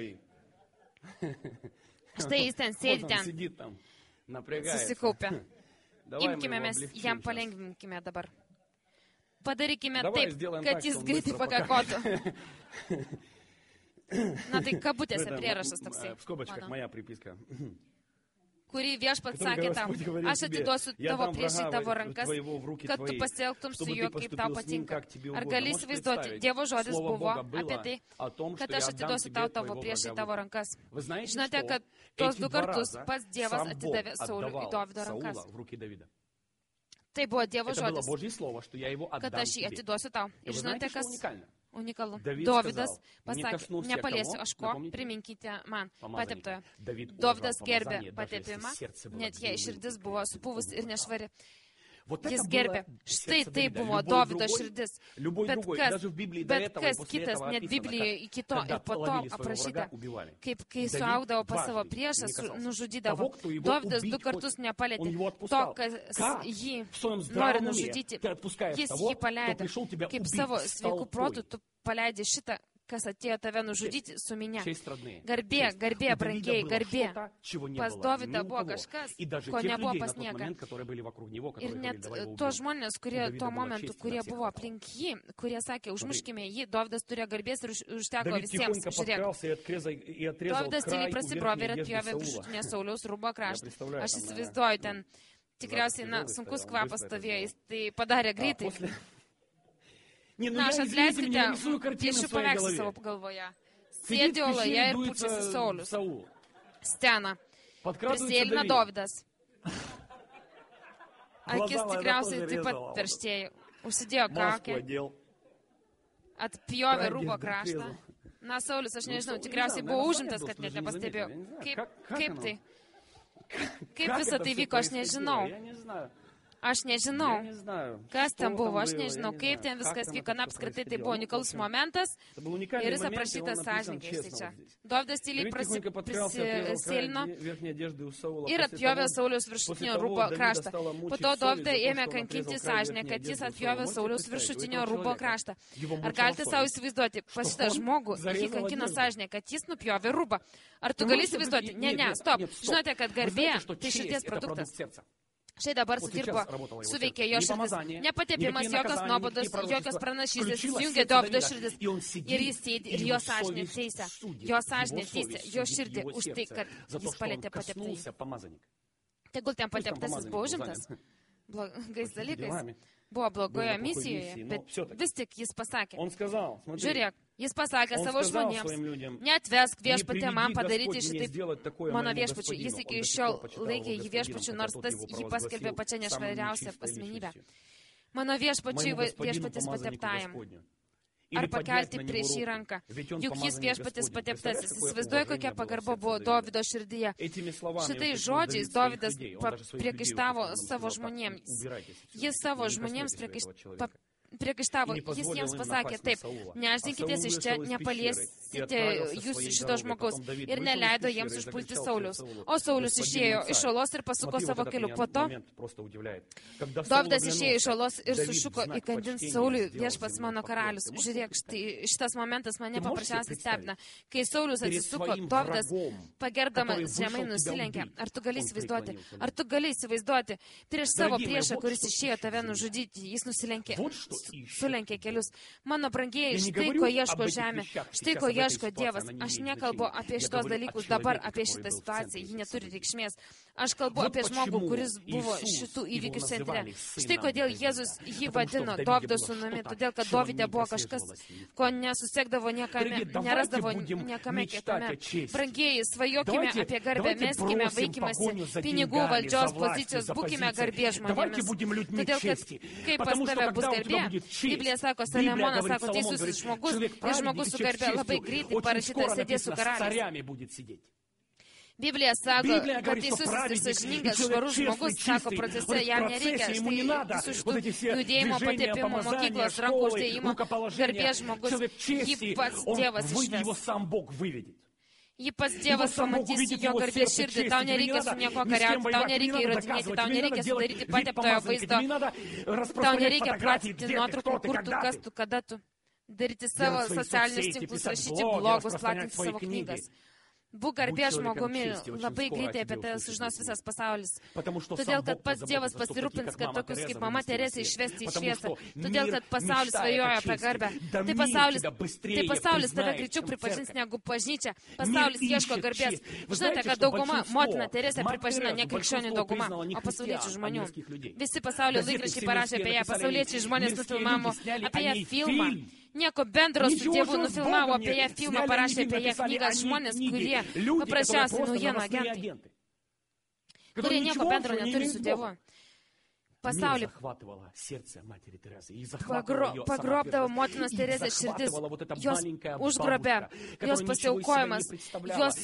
Štai jis ten sėdi ten, susikaupė. Imkime mes, jam palengvinkime dabar. Padarykime taip, kad jis greitai pakakotų. Na tai kabutėse prierašas toksai. В скобочках моя приписка. Kurį viešpats sakė tau, aš atiduosiu tavo priešai tavo rankas, kad tu pasielgtum su juo, kaip tau patinka. Ar gali įsivaizduoti, Dievo žodis buvo apie tai, kad aš atiduosiu tau tavo priešai tavo rankas. Žinote, kad tos du kartus pats Dievas atidavė Saulų į Dovydo rankas. Tai buvo Dievo žodis, kad aš jį atiduosiu tau. Ir žinote, kas unikalu? Dovydas pasakė, nepaliesiu aš ko, priminkite man pateptojo. Dovydas gerbė patepimą, net jei širdis buvo supuvus ir nešvari. Jis gerbė. Štai tai buvo Dovydo širdis. Bet kas, bet kas kitas, net Biblijoje iki to ir po to aprašyta, kaip kai suaugdavo pas savo priešą, nužudydavo. Dovydas du kartus nepalėtė to, kas jį nori nužudyti. Jis jį paleido. Kaip savo sveikų protų tu paleidži šitą, kas atėjo tave nužudyti su minia. Garbė, garbė, brangiai, garbė. Pas Dovydą buvo kažkas, ko nebuvo pas nieką. Ir net tos žmonės, kurie tuo momentu, kurie buvo aplink jį, kurie sakė, užmuškime jį, Dovydas turėjo garbės ir užteko visiems. Žiūrėk. Dovydas tyliai prasibrovė ir atjovė viršutinę Sauliaus rūbo kraštą. Aš įsivaizduoju, ten tikriausiai, na, sunkus kvapas stovėjo, jis tai padarė greitai. Na, aš atleiskite, piešiu paveikslą savo galvoje. Sėdi oloje ir pučiasi Saulius. Stena. Prisėlina Dovydas. Akis tikriausiai taip pat perštėjo. Užsidėjo kaukę. Atpjovė rūbo kraštą. Na, Saulius, aš nežinau, tikriausiai buvo užimtas, kad net nepastebėjau. Kaip, kaip tai? Kaip visą tai vyko, aš nežinau. Aš nežinau, kas ten buvo, aš nežinau, kaip ten viskas vyko, na, apskritai tai buvo unikalus momentas ir jis aprašytas sąžininkai štai čia. Dovydas tyliai prisėlino ir atpjovė Sauliaus viršutinio rūbo kraštą. Po to Dovydą ėmė kankinti sąžinę, kad jis atpjovė Sauliaus viršutinio rūbo kraštą. Ar galite savo įsivaizduoti, pas šitą žmogų jį kankino sąžinę, kad jis nupjovė rūbą? Ar tu gali įsivaizduoti? Ne, ne, stop. Žinote, kad garbė tai širdies produktas. Štai dabar sudirbo, suveikė jo širdis. Nepatepimas, jokios nuobodos, jokios pranašystės, jungia Dovydo širdis. Ir jis sėdi, ir jo sąžinė teisė. Jo sąžinė teisė, jo širdį už tai, kad jis palėtė pateptai. Tegul ten pateptasis buvo užimtas. Blogais dalykais. Buvo blogoje misijoje, bet vis tik jis pasakė. Žiūrėk, jis pasakė savo žmonėms, neatvesk viešpatį man padaryti šitaip mano viešpačiu. Jis iki šiol laikė jį viešpačiu, nors tas jį paskelbė pačia nešvariausia asmenybė. Mano viešpačiui viešpatis pateptajam. Ar pakelti prieš jį ranką. Juk jis viešpatis pateptasis. Įsivaizduoja, kokia pagarba buvo Dovydo širdyje. Šitai žodžiais Dovydas priekaištavo savo žmonėms. Jis savo žmonėms priekaištavo. priekaištavo, jis jiems pasakė, taip, nearzinkitės iš čia, nepaliesite jūs šito žmogaus ir neleido jiems užpulti Sauliaus. O Saulius išėjo iš olos ir pasuko savo keliu. Po to Dovydas išėjo iš olos ir sušuko įkandins Sauliui, viešpats mano karalius. Žiūrėk, štai, šitas momentas mane paprasčiausiai stebina. Kai Saulius atsisuko, Dovydas pagerdamas žemai nusilenkė. Ar tu gali įsivaizduoti? Ar tu gali įsivaizduoti prieš savo priešą, kuris išėjo tave nužudyti, jis nusilenkė? Sulenkė kelius. Mano brangieji, štai ko ieško žemė, štai ko ieško Dievas. Aš nekalbu apie šitos dalykus dabar, apie šitą situaciją, ji neturi reikšmės. Aš kalbu apie žmogų, kuris buvo šitų įvykių centre. Štai kodėl Jėzus jį vadino Dovydo sūnumi, todėl kad Dovyde buvo kažkas, ko nesusekdavo niekame, nerasdavo niekame kitame. Brangieji, svajokime apie garbę, meskime vaikymasi pinigų, valdžios, pozicijos, būkime garbės žmonėmis. Todėl kad kaip pas tave bus garbė, Biblija sako, Saliamonas sako, teisusis žmogus ir žmogus su garbė labai greitai parašyta sėdės su karaliais. Biblija sako, kad teisusis ir sąžiningas švarus žmogus, sako procese, jam nereikia štai su šitų judėjimo patepimo mokyklos, rankų uždėjimo, garbės žmogus, jį pats Dievas išves. Jį pats Dievas pamatys jo garbės širdį, tau nereikia su nieko kariauti, tau nereikia įrodinėti, tau nereikia sudaryti pateptojo vaizdo, tau nereikia platinti nuotraukų, kur tu, kas tu, kada tu, daryti savo socialinius tinklus, rašyti blogus, platinti savo knygas. Būk garbės žmogumi, labai greitai apie tai sužinos visas pasaulis. Todėl, kad pats Dievas pasirūpins, kad tokius kaip mama Teresė išvesti į šviesą. Todėl, kad pasaulis svajoja apie garbę. Tai pasaulis, tai pasaulis tave greičiau pripažins negu bažnyčia. Pasaulis ieško garbės. Žinote, kad dauguma motina Teresė pripažino ne krikščionių dauguma, o pasauliečių žmonių. Visi pasaulio laikraščiai parašė apie ją, pasauliečiai žmonės nufilmavo apie ją filmą. Nieko bendro su Dievu, nufilmavo apie ją filmą, parašė apie ją knygas žmonės, kurie paprasčiausiai naujienų agentai, kurie nieko bendro neturi su Dievu. Pasaulį pagro, pagrobdavo motinos Teresės širdis, jos užgrobė, jos pasiaukojimas, jos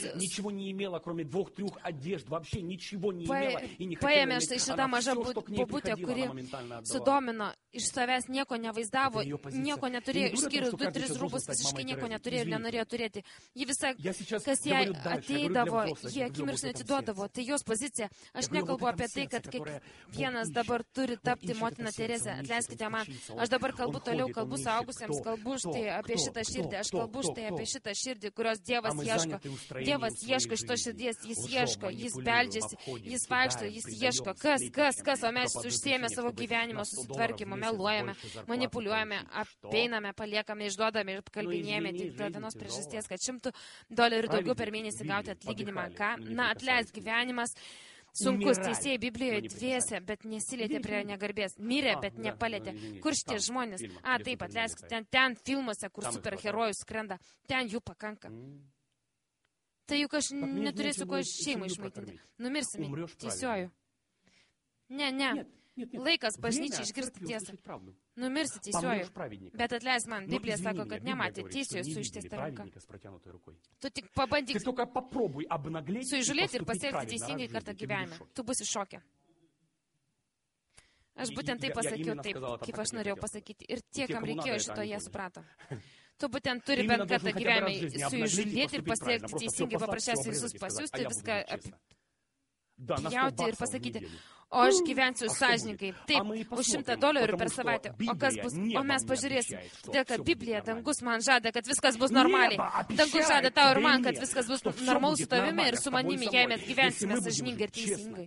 paėmė štai šitą mažą bobutę, kuri sudomino, iš savęs nieko nevaizdavo, nieko neturėjo, išskyrus du, tris rūbus, visiškai nieko neturėjo ir nenorėjo turėti. Ji visą, kas jai ateidavo, jie akimirksniu atiduodavo. Tai jos pozicija. Aš nekalbu apie tai, kad kiekvienas dabar turi tapti motina Teresė. Atleiskite man. Aš dabar kalbu toliau, kalbu suaugusiems, kalbu štai apie šitą širdį. Aš kalbu štai apie šitą širdį, kurios Dievas ieško. Dievas ieško šitos širdies, jis ieško, jis beldžiasi, jis vaikšto, jis ieško. Kas, kas, kas, o mes užsiėmė savo gyvenimo susitvarkymu, meluojame, manipuliuojame, apeiname, paliekame, išduodame ir kalbinėjame tik dėl vienos priežasties, kad šimtų dolerių daugiau per mėnesį gauti atlyginimą. Ką? Na, atleisk, gyvenimas sunkus. Teisėjai Biblijoje dviese, bet nesilietė prie negarbės. Mirė, bet nepalėtė. Kur šitie žmonės? A, taip, atleisk, ten, ten filmuose, kur superherojus skrenda, ten jų pakanka. Tai juk aš neturėsiu ko šeimą išmaitinti. Numirsime, teisioju. Ne, ne. Laikas bažnyčiai išgirsti tiesą. Numirsi, teisioju. Bet atleisk man, Biblija sako, kad nematė teisėjo su ištiesta ranka. Tu tik pabandyk suįžulėti ir pasiekti teisingai kartą gyvenime. Tu būsi šokė. Aš būtent taip pasakiau taip, kaip aš norėjau pasakyti. Ir tie, kam reikėjo šito, jie suprato. Tu būtent turi bent kartą gyvenime suįžulėti ir pasiekti teisingai, paprasčiausiai visus pasiūsti, viską apjauti ir pasakyti. O aš gyvensiu sąžininkai. Taip, už šimtą dolerių per savaitę. O kas bus? O mes pažiūrėsim. Todėl, kad Biblija, dangus man žada, kad viskas bus normaliai. Dangus žada tau ir man, kad viskas bus normalu su tavimi ir su manimi, jei mes gyvensime sąžiningai ir teisingai.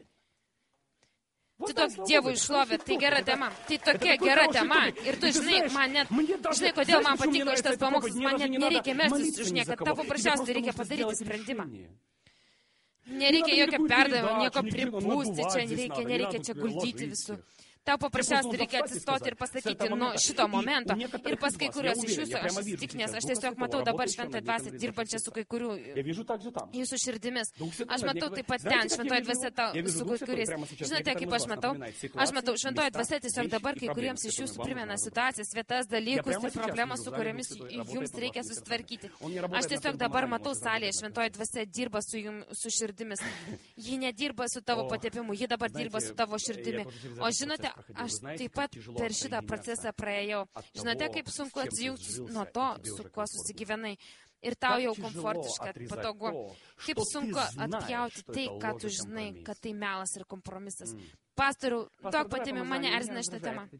Tu toks Dievui šlovė, tai gera tema. Tai tokia gera tema. Ir tu žinai, man net, žinai, kodėl man patiko šitas pamokslas, man net nereikia melstis už nieką. Tau paprasčiausiai reikia padaryti sprendimą. Nereikia jokio perdavimo, nieko pripūsti, čia nereikia, nereikia čia guldyti visų. Tau paprasčiausiai reikia atsistoti ir pasakyti nuo šito momento. Ir pas kai kurios iš jūsų, aš įsitikinęs, aš tiesiog matau dabar šventąją dvasią dirbančią su kai kurių jūsų širdimis. Aš matau taip pat ten, šventąją dvasią su kai kuriais. Žinote, kaip aš matau? Aš matau, šventąją dvasią tiesiog dabar kai kuriems iš jūsų primena situacijas, vietas, dalykus ir problemas, su kuriamis jums reikia susitvarkyti. Aš tiesiog dabar matau salėje, šventąją dvasią dirba su jums, su širdimis. Ji nedirba su tavo patepimu, ji dabar dirba su tavo širdimi. O žinote, aš taip pat per šitą procesą praėjau. Žinote, kaip sunku atsijungti nuo to, su kuo susigyvenai. Ir tau jau komfortiška, patogu. Kaip sunku atpjauti tai, ką tu žinai, kad tai melas ir kompromisas. Pastoriau, daug patimi mane erzina šitą temą.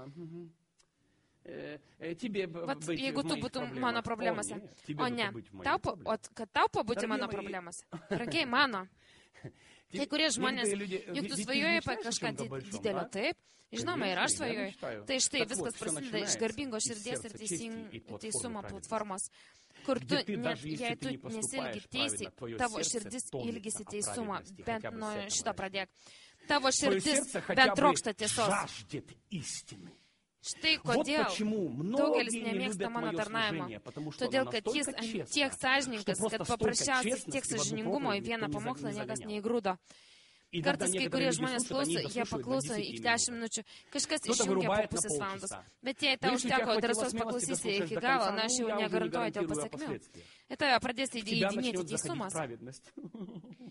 Vat, jeigu tu būtum mano problemose. O ne, tau, o, kad tau pabūti mano problemose. Rangiai mano. Kai kurie žmonės, juk tu svajoji apie kažką didelio, taip? Žinoma, ir aš svajoju. Tai štai viskas prasideda iš garbingos širdies ir teisumo platformos, kur tu, net jei tu nesilgi teisiai, tavo širdis ilgisi teisumo, bent nuo šito pradėk. Tavo širdis bent trokšta tiesos. Štai kodėl daugelis nemėgsta mano tarnavimo. Todėl, kad jis tiek sąžininkas, kad paprasčiausiai tiek sąžiningumo į vieną pamokslą niekas neįgrūdo. Kartais kai kurie žmonės klauso, jie paklauso iki dešimt minučių, kažkas išjungia po pusės valandos. Bet jei tau užteko drąsos paklausysi iki galo, na aš jau negarantuoju dėl pasakmių. Ir tave pradės įdinėti teisumas.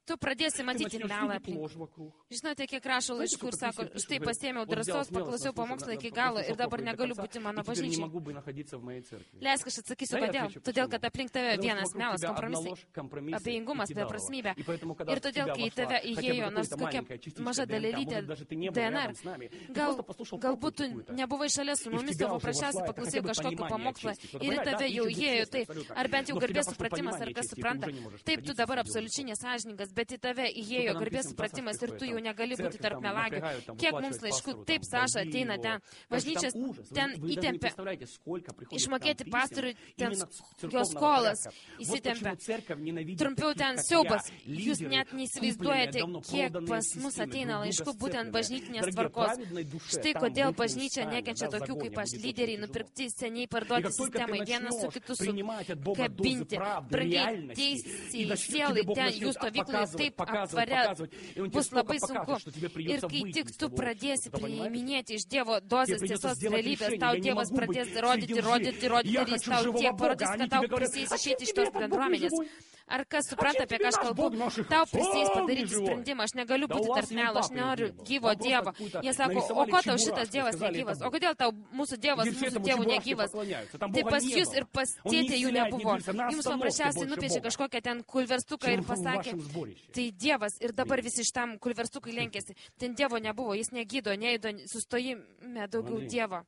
tu pradėsi matyti melą aplink. Žinote, kiek rašo laiškų ir sako, štai pasėmiau drąsos, paklausiau pamokslą iki galo ir dabar negaliu būti mano bažnyčiai. Leisk, aš atsakysiu, kodėl. Todėl, kad aplink tave vienas melas, kompromisai, abejingumas, beprasmybė. Ir todėl, kai į tave įėjo nors kokia maža dalelytė D N R, gal, galbūt tu nebuvai šalia su mumis, tu paprasčiausiai paklausėjai kažkokį pamokslą ir į tave jau įėjo tai, ar bent jau garbės supratimas, ar kas supranta. Taip, tu dabar absoliučiai nesąžiningas, bet į tave įėjo garbės supratimas ir tu jau negali būti tarp melagių. Kiek mums laiškų, taip, Saša, ateina ten. Bažnyčias ten įtempia. Išmokėti pastoriui ten jo skolas įsitempia. Trumpiau ten siaubas. Jūs net neįsivaizduojate, kiek pas mus ateina laiškų būtent bažnytinės tvarkos. Štai kodėl bažnyčia nekenčia tokių kaip aš, lyderiai, nupirkti seniai parduoti sistemai, vienas su kitu sukabinti, pradėti teisėjai, sielai, ten jų stovyklai taip aptvarė, bus labai sunku. Ir kai tik tu pradėsi priiminėti iš Dievo dozės tiesos realybės, tau Dievas pradės rodyti, rodyti, rodyti ir jis tau tiek parodys, kad tau prisės išėti iš tos bendruomenės. Ar kas supranta, apie ką aš kalbu, tau prisės padaryti sprendimą, aš negaliu būti tarp melo, aš noriu gyvo Dievo. Jie sako, o ko tau šitas Dievas negyvas, o kodėl tau mūsų Dievas, mūsų Dievų negyvas. Tai pas jūs ir pas tėtė jų nebuvo. Jums paprasčiausiai nupiešė kažkokią ten kulverstuką ir pasakė, tai Dievas ir dabar visi šitam kulverstukai lenkėsi. Ten Dievo nebuvo, jis negydo, neįdo, sustojime daugiau Dievo.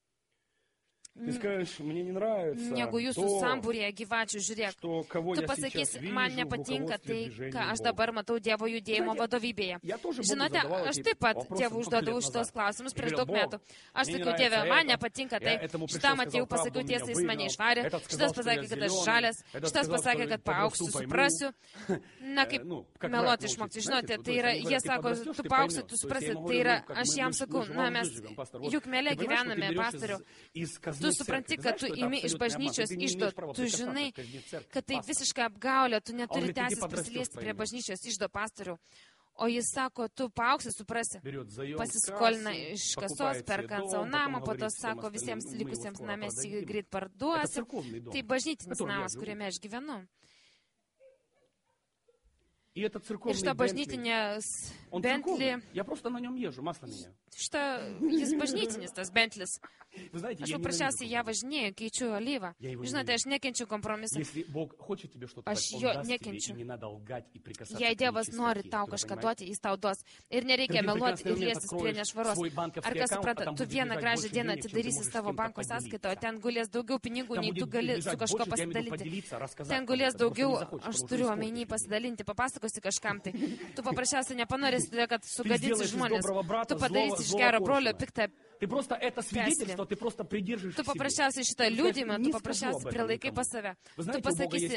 Negu jūsų sambūrėje gyvačių, žiūrėk. Tu pasakysi, man nepatinka tai, ką aš dabar matau Dievo judėjimo vadovybėje. Žinote, aš taip pat Dievui užduodavau šitos klausimus prieš daug metų. Aš sakiau, Dieve, man nepatinka tai, šitam atėjau, pasakiau tiesiai, jis mane išvarė, šitas pasakė, kad aš žalias, šitas pasakė, kad paaugsiu, suprasiu. Na, kaip meloti išmokti, žinote, tai yra, jie sako, tu paaugsi, tu suprasi, tai yra, aš jam sakau, na, mes juk mėlė gyvename, pastoriau. Tu supranti, kad tu imi iš bažnyčios išdo, tu žinai, kad tai visiškai apgaulė, tu neturi teisės prisiliesti prie bažnyčios išdo, pastorių. O jis sako, tu paaugsi, suprasi, pasiskolina iš kasos, perkant savo namą, po to sako visiems likusiems namės jį greit parduosi. Tai bažnytinis namas, kuriame aš gyvenu. Ir šitą bažnytinės Bentley, šitą, jis bažnytinis tas Bentlis. Aš paprasčiausiai ją važinėju, keičiu alyvą. Žinote, aš nekenčiu kompromisą. Aš jo nekenčiu. Jei Dievas nori tau kažką duoti, jis tau duos. Ir nereikia meluoti ir liestis prie nešvaros. Ar kas supranta, tu vieną gražią dieną atidarysi savo banko sąskaitą, o ten gulės daugiau pinigų, nei tu gali su kažko pasidalinti. Ten gulės daugiau, aš turiu omeny pasidalinti, papasakosi kažkam tai. Tu paprasčiausiai nepanorėsi, kad sugadinsi žmonės. Tu padarysi iš gero brolio piktą pėslį. Tu paprasčiausiai šitą liūdimą, tu paprasčiausiai prilaikai pas save. Tu pasakysi,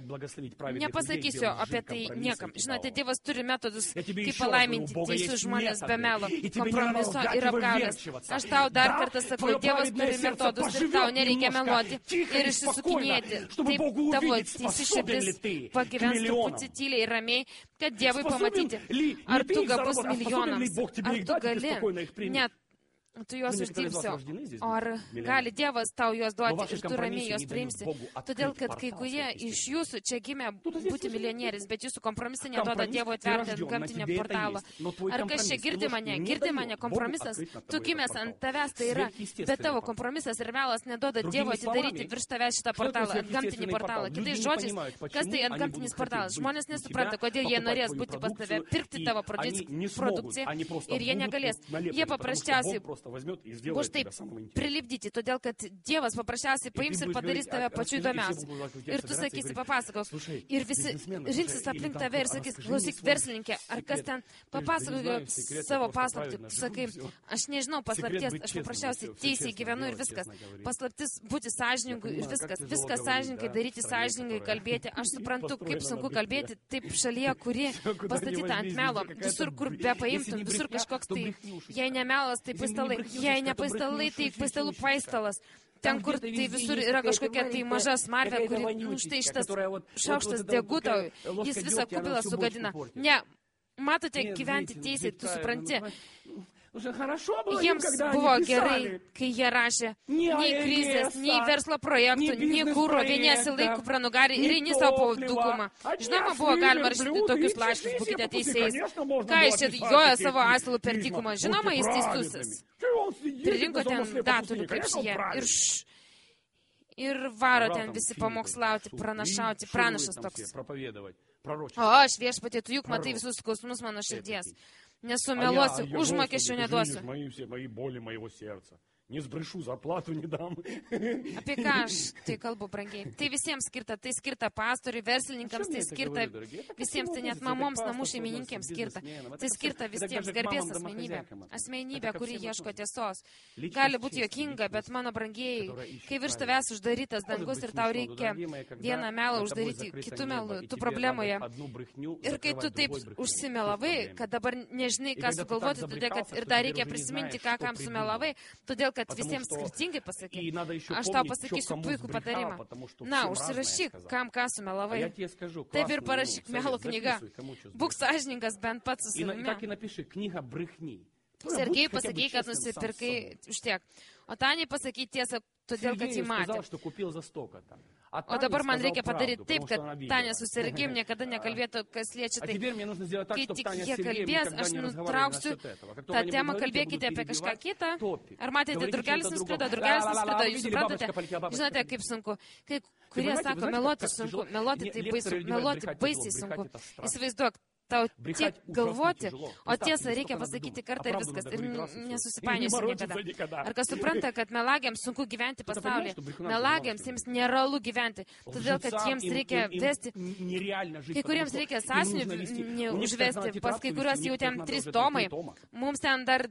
nepasakysiu apie tai niekam. Žinote, Dievas turi metodus, kaip palaiminti teisius žmonės be melo, kompromiso ir apgaulės. Aš tau dar kartą sakau, Dievas turi metodus ir tau nereikia meluoti ir išsisukinėti. Taip tavo teisi širdis pagyvens truputį tyliai ir ramiai, kad Dievui pamatyti, ar tu gabus milijonams, ar tu gali net. Tu juos uždirbsi, o ar gali Dievas tau juos duoti ir tu ramiai juos priimsi? Todėl, kad kai kurie iš jūsų čia gimė būti milijonieriais, bet jūsų kompromisai neduoda Dievo atverti ant gamtinio portalo. Ar kas čia girdi mane? Girdi mane kompromisas? Tu gimęs ant tavęs tai yra, bet tavo kompromisas ir melas neduoda Dievo atidaryti virš tavęs šitą portalą, ant gamtinį portalą. Kitais žodžiais, kas tai ant gamtinis portalas? Žmonės nesupranta, kodėl jie norės būti pas tave, pirkti tavo produkciją ir jie negalės. Jie paprasčiausiai bus taip prilipdyti, todėl kad Dievas paprasčiausiai paims ir padarys tave pačiu įdomiausiu. Ir tu sakysi, papasakok. Ir visi rinksis aplink tave ir sakys, klausyk, verslininkė, ar kas ten papasakok savo paslaptį. Tu sakai, aš nežinau paslapties, aš paprasčiausiai teisiai gyvenu ir viskas. Paslaptis būti sąžiningu ir viskas. Viskas sąžininkai, daryti sąžiningai, kalbėti. Aš suprantu, kaip sunku kalbėti taip šalyje, kuri pastatyta ant melo. Visur, kur be paimtum, visur kažkoks tai, jei ne melas, tai paistalai. Jei ne paistalai, tai paistalų paistalas. Ten, kur tai visur yra kažkokia tai maža smarvė, kuri, nu, štai šitas šaukštas deguto, jis visą kubilą sugadina. Ne, matote, gyventi teisiai, tu supranti. Jiems buvo gerai, kai jie rašė, nei krizės, nei verslo projektų, nei kūro, vienėsi laikų pranugarį ir eini savo pavaldumą. Žinoma, buvo galima rašyti tokius laiškus, būkite teisėjais. Ką jis čia joja savo asilų per dykumą? Žinoma, jis teistusis. Pririnko ten datulį krepšyje ir š... Ir varo ten visi pamokslauti, pranašauti, pranašas toks. O aš viešpatie, tu juk matai visus skausmus mano širdies. Nesumeluosiu, užmokesčių neduosiu. Apie ką aš tai kalbu, brangiai? Tai visiems skirta, tai skirta pastoriui, verslininkams, tai skirta visiems, tai net mamoms, namų šeimininkėms skirta. Tai skirta visiems, garbės asmenybė. Asmenybė, kuri ieško tiesos. Gali būti juokinga, bet mano brangiai, kai virš tavęs uždarytas dangus ir tau reikia vieną melą uždaryti kitų melų, tu problemoje. Ir kai tu taip užsimelavai, kad dabar nežinai, ką sugalvoti, todėl kad ir dar reikia prisiminti, ką kam sumelavai, todėl kad visiems skirtingai pasakai. Aš tau pasakysiu puikų patarimą. Na, užsirašyk, kam ką sumelavai. Taip ir parašyk melo knygą. Būk sąžiningas bent pats su savimi. Sergejui pasakei, kad nusipirkai už tiek. O Taniai pasakei tiesą, todėl kad jį matė. O dabar man reikia padaryti taip, kad Tania su Sergejum niekada nekalbėtų, kas liečia tai. Kai tik jie kalbės, aš nutrauksiu tą temą, kalbėkite apie kažką kitą. Ar matėte, drugelis nuskrido, drugelis nuskrido, jūs suprantate? Žinote, kaip sunku. Kai kurie sako, meluoti sunku, meluoti tai baisu, meluoti baisiai sunku. Įsivaizduok. Tau tiek galvoti, o tiesą reikia pasakyti kartą ir viskas, ir nesusipainiosiu niekada. Ar kas supranta, kad melagiams sunku gyventi pasaulyje? Melagiams jiems nerealu gyventi, todėl kad jiems reikia vesti, kai kuriems reikia sąsinių užvesti, pas kai kuriuos jau ten trys tomai, mums ten dar,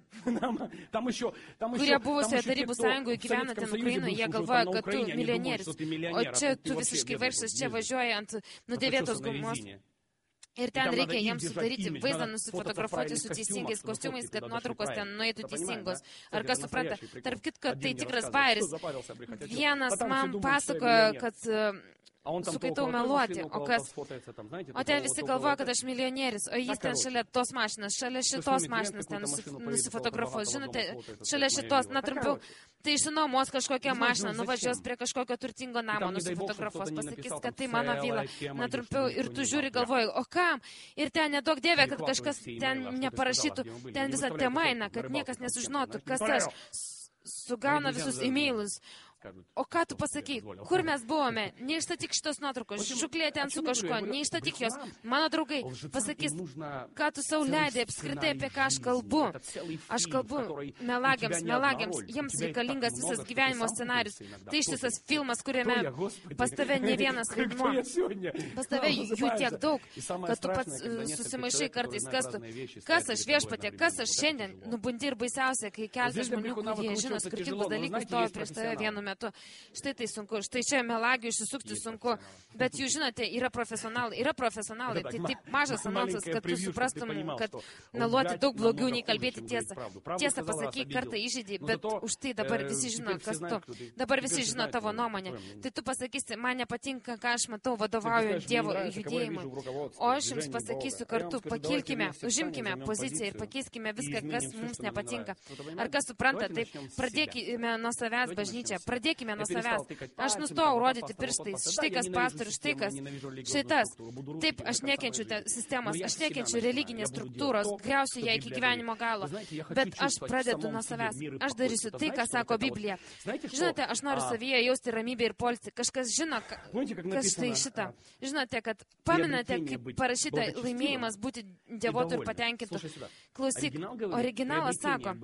kurie buvusioje Tarybų sąjungoje gyvena ten Ukrainoje, jie galvoja, kad tu milijonierius, o čia tu visiškai vargšas, čia važiuoja ant nudėvėtos gumos. Ir ten reikia jiems sudaryti vaizdą, nusifotografuoti su teisingais kostiumais, kad nuotraukos ten nueitų teisingos. Ar kas supranta? Tarp kitko, tai tikras bairis. Vienas man pasakojo, kad sukaitau meluoti, o kas? O ten visi galvoja, kad aš milijonierius, o jis ten šalia tos mašinos, šalia šitos mašinos ten nusifotografuos. Žinote, šalia šitos, na trumpiau, tai išsinuomos kažkokią mašiną, nuvažiuos prie kažkokio turtingo namo, nusifotografuos, pasakys, kad tai mano vila. Na trumpiau, ir tu žiūri, galvoji, o kam? Ir ten nedaug dievė, kad kažkas ten neparašytų, ten visa tema eina, kad niekas nesužinotų, kas aš. Sugauna visus e-mailus. O ką tu pasakai? Kur mes buvome? Neišstatyk šitos nuotraukos. Žuklė ten su kažkuo. Neišstatyk jos. Mano draugai pasakys, ką tu sau leidai apskritai, apie ką aš kalbu. Aš kalbu melagiams, melagiams. Jiems reikalingas visas gyvenimo scenarius. Tai ištisas filmas, kuriame pas tave ne vienas vaidmuo. Pas tave jų tiek daug, kad tu pats susimaišai kartais, kas tu. Kas aš viešpatė, kas aš šiandien? Nubundi ir baisiausia, kai kelti žmonių, kurie žino skirtingus dalykus, stovi prieš tave vienu metu. Štai tai sunku, štai čia melagių išsisukti sunku, bet jūs žinote, yra profesionalai, yra profesionalai, tai taip mažas anonsas, kad tu suprastum, kad meluoti daug blogiau nei kalbėti tiesą. Tiesą pasakyk, kartą įžeidį, bet už tai dabar visi žino, kas tu. Dabar visi žino tavo nuomonę. Tai tu pasakysi, man nepatinka, ką aš matau, vadovauju Dievo judėjimui. O aš jums pasakysiu kartu, pakilkime, užimkime poziciją ir pakeiskime viską, kas mums nepatinka. Ar kas supranta, taip pradėkime nuo savęs bažnyčią. Pradėkime nuo savęs. Aš nustojau rodyti pirštais. Štai kas pastorius, štai kas. Štai tas. Taip, aš nekenčiu sistemos, aš nekenčiu religinės struktūros, griausiu ją iki gyvenimo galo. Bet aš pradedu nuo savęs. Aš darysiu tai, ką sako Biblija. Žinote, aš noriu savyje jausti ramybę ir poilsį. Kažkas žino, kas štai šitą. Žinote, kad paminate, kaip parašyta laimėjimas būti dievotu ir patenkintu. Klausyk, originalas sako,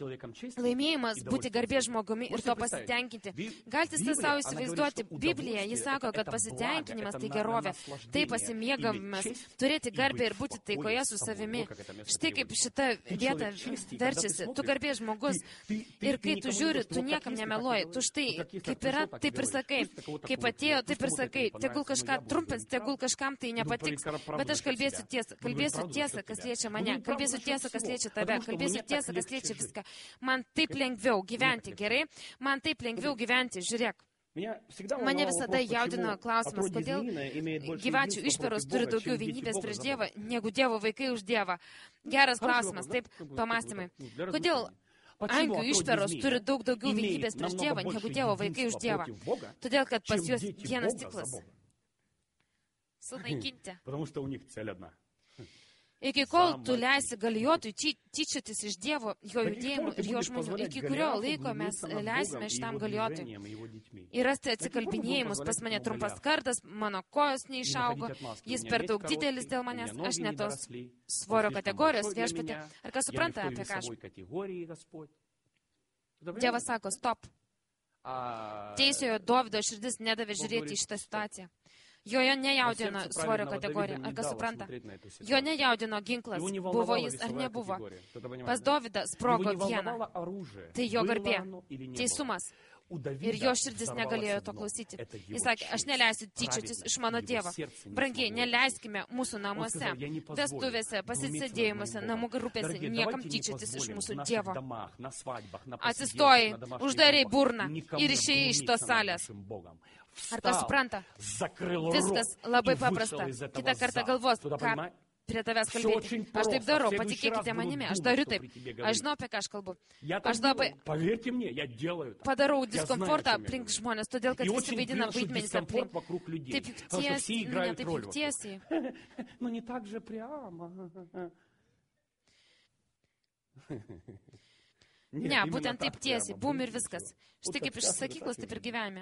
laimėjimas būti garbės žmogumi ir to pasitenkinti. Galite savo įsivaizduoti, Biblija, jis sako, kad pasitenkinimas tai gerovė, tai pasimėgavimas, turėti garbę ir būti taikoje su savimi. Štai kaip šita vieta verčiasi, tu garbės žmogus ir kai tu žiūri, tu niekam nemeluoji, tu štai kaip yra, taip ir sakai, kaip atėjo, taip ir sakai, tegul kažką trumpins, tegul kažkam tai nepatiks, bet aš kalbėsiu tiesą, kalbėsiu tiesą, kas liečia mane, kalbėsiu tiesą, kas liečia tave, kalbėsiu tiesą, kas liečia viską. Man taip lengviau gyventi, gerai? Man taip lengviau gyventi, žiūrėk. Mane visada jaudino klausimas, kodėl gyvačių išperos turi daugiau vienybės prieš Dievą, negu Dievo vaikai už Dievą. Geras klausimas, taip, pamastymai. Kodėl angių išperos turi daug daugiau vienybės prieš Dievą, negu Dievo vaikai už Dievą? Todėl, kad pas juos vienas tikslas – sunaikinti. Iki kol tu leisi Galijotui tyčiotis iš Dievo, jo judėjimų ir jo žmonių, iki kurio laiko mes leisime šitam Galijotui. Ir rasti atsikalbinėjimus, pas mane trumpas kartas, mano kojos neišaugo, jis per daug didelis dėl manęs, aš ne tos svorio kategorijos, viešpatė. Ar kas supranta apie ką aš? Dievas sako, stop. Teisiojo Dovydo širdis nedavė žiūrėti į šitą situaciją. Joje nejaudino svorio kategorija, ar kas supranta? Jo nejaudino ginklas, buvo jis ar nebuvo. Pas Dovydą sprogo viena. Tai jo garbė, teisumas. Ir jo širdis negalėjo to klausyti. Jis sakė, aš neleisiu tyčiotis iš mano Dievo. Brangiai, neleiskime mūsų namuose, vestuvėse, pasisėdėjimuose, namų grupėse, niekam tyčiotis iš mūsų Dievo. Atsistojai, uždarai burną ir išėjai iš tos salės. Ar kas supranta? Viskas labai paprasta. Kitą kartą galvos, ką prie tavęs kalbėti. Aš taip darau, patikėkite manimi, aš dariu taip. Aš žinau, apie ką aš kalbu. Aš labai padarau diskomfortą aplink žmonės, todėl, kad visi vaidina vaidmenys aplink. Taip juk tiesiai, nu ne taip juk tiesiai. Nu, ne tak же прямо. Ne, būtent taip tiesiai, bum ir viskas. Štai kaip iš sakyklos, taip ir gyvenime.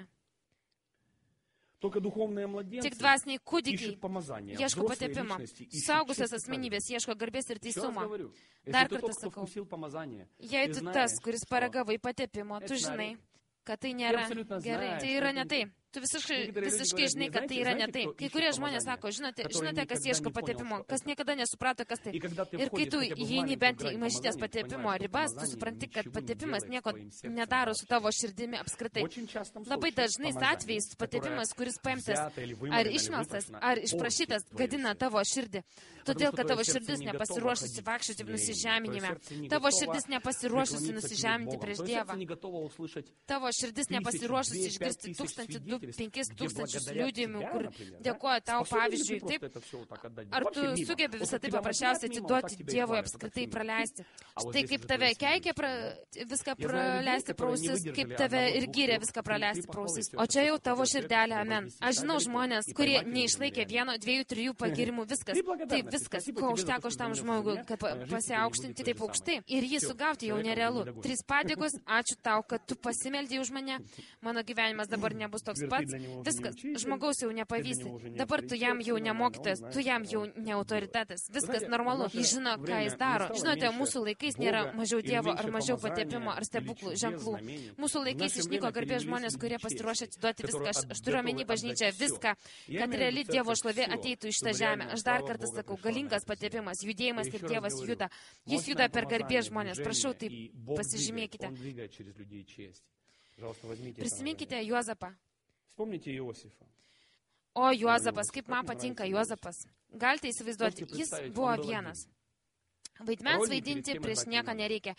Tik dvasiniai kūdikiai ieško patepimo. Suaugusios asmenybės ieško garbės ir teisumo. Dar kartą sakau, jei tu tas, kuris paragavai patepimo, tu žinai, kad tai nėra gerai, tai yra ne tai. Tu visiškai, visiškai žinai, kad tai yra ne tai. Kai kurie žmonės sako, žinote, žinote, kas ieško patepimo, kas niekada nesuprato, kas tai. Ir kai tu įeini bent į mažytės patepimo ribas, tu supranti, kad patepimas nieko nedaro su tavo širdimi apskritai. Labai dažnais atvejais patepimas, kuris paimtas ar išmelstas, ar išprašytas, gadina tavo širdį. Todėl, kad tavo širdis nepasiruošusi vaikščioti nusižeminime. Tavo širdis nepasiruošusi nusižeminti prieš Dievą. Tavo širdis nepasiruošusi išgirsti tūkstantį du penkis tūkstančius liudijimų, kur dėkoja tau pavyzdžiui. Taip, ar tu sugebi visą tai paprasčiausiai atiduoti Dievui apskritai praleisti? Štai kaip tave keikia pra, viską praleisti prausis, kaip tave ir gyrė viską praleisti prausis. O čia jau tavo širdelė, amen. Aš žinau žmonės, kurie neišlaikė vieno, dviejų, trijų pagirimų, viskas. Taip, viskas, ko užteko šitam žmogui, kad pasiaukštinti taip aukštai. Ir jį sugauti jau nerealu. Trys padėkos, ačiū tau, kad tu pasimeldei už mane. Mano gyvenimas dabar nebus toks pats. Viskas, žmogaus jau nepavysi. Dabar tu jam jau nemokytas, tu jam jau ne autoritetas. Viskas normalu. Jis žino, ką jis daro. Žinote, mūsų laikais nėra mažiau Dievo ar mažiau patepimo ar stebuklų ženklų. Mūsų laikais išnyko garbės žmonės, kurie pasiruošė atiduoti viską. Aš, aš turiu omeny bažnyčią viską, kad reali Dievo šlovė ateitų iš tą žemę. Aš dar kartą sakau, galingas patepimas, judėjimas ir Dievas juda. Jis juda per garbės žmonės. Prašau, tai pasižymėkite. Prisiminkite Juozapą. O Juozapas, kaip man patinka Juozapas. Galite įsivaizduoti, jis buvo vienas. Vaidmens vaidinti prieš nieką nereikia.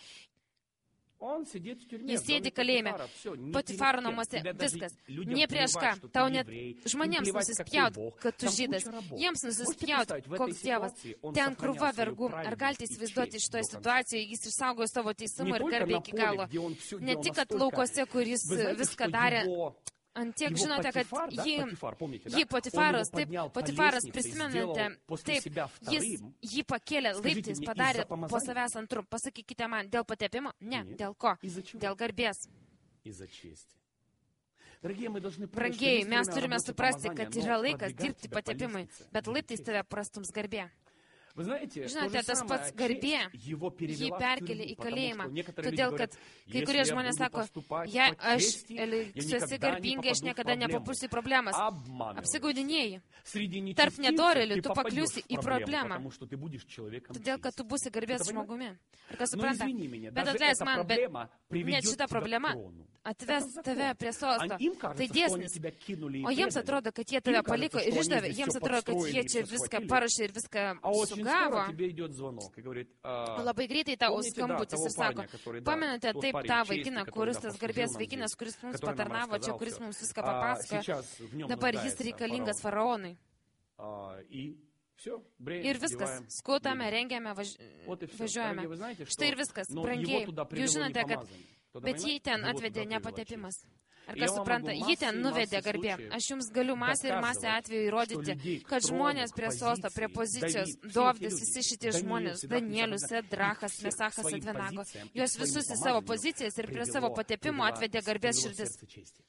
Jis sėdi kalėjime, Potifaro namuose, viskas. Nie prieš ką, tau net žmonėms nusispjaut, kad tu žydas. Jiems nusispjaut, koks Dievas. Ten krūva vergų. Ar galite įsivaizduoti šitoje situacijoje, jis išsaugojo savo teisumą ir garbę iki galo. Ne tik, kad laukose, kur jis viską darė, antiek žinote, kad jį, jį Potifaras, taip, Potifaras, prisimenate, taip, jis jį pakėlė laiptais, padarė po savęs antru. Pasakykite man, dėl patepimo? Ne, dėl ko? Dėl garbės. Brangiai, mes turime suprasti, kad yra laikas dirbti patepimui, bet laiptais tave prastums garbė. Žinote, tas pats garbė jį perkelė į kalėjimą, todėl, kad kai kurie žmonės sako, jei aš elgsiuosi garbingai, aš niekada nepapulsiu į problemas. Apsigaudinėjai. Tarp nedorėlių tu pakliusi į problemą, todėl, kad tu būsi garbės žmogumi. Ar kas supranta? Bet atleis man, bet net šita problema atves tave prie sosto. Tai dėsnis. O jiems atrodo, kad jie tave paliko ir išdavė. Jiems atrodo, kad jie čia viską parašė ir viską sugalvojo. gavo, labai greitai tau skambutis ir sako, pamenate taip tą vaikiną, kuris tas garbės vaikinas, kuris mums patarnavo čia, kuris mums viską papasakojo, dabar jis reikalingas faraonui. Ir viskas, skutame, rengiame, važ... važiuojame. Štai ir viskas, brangiai. Jūs žinote, kad... Bet jį ten atvedė nepatepimas. Ar kas supranta, jį ten nuvedė garbė. Aš jums galiu masę ir masę atveju įrodyti, kad žmonės prie sosto, prie pozicijos, Dovydis, visi šitie žmonės, Danielius, Sedrachas, Mesachas, Abednego, juos visus į savo pozicijas ir prie savo patepimo atvedė garbės širdis.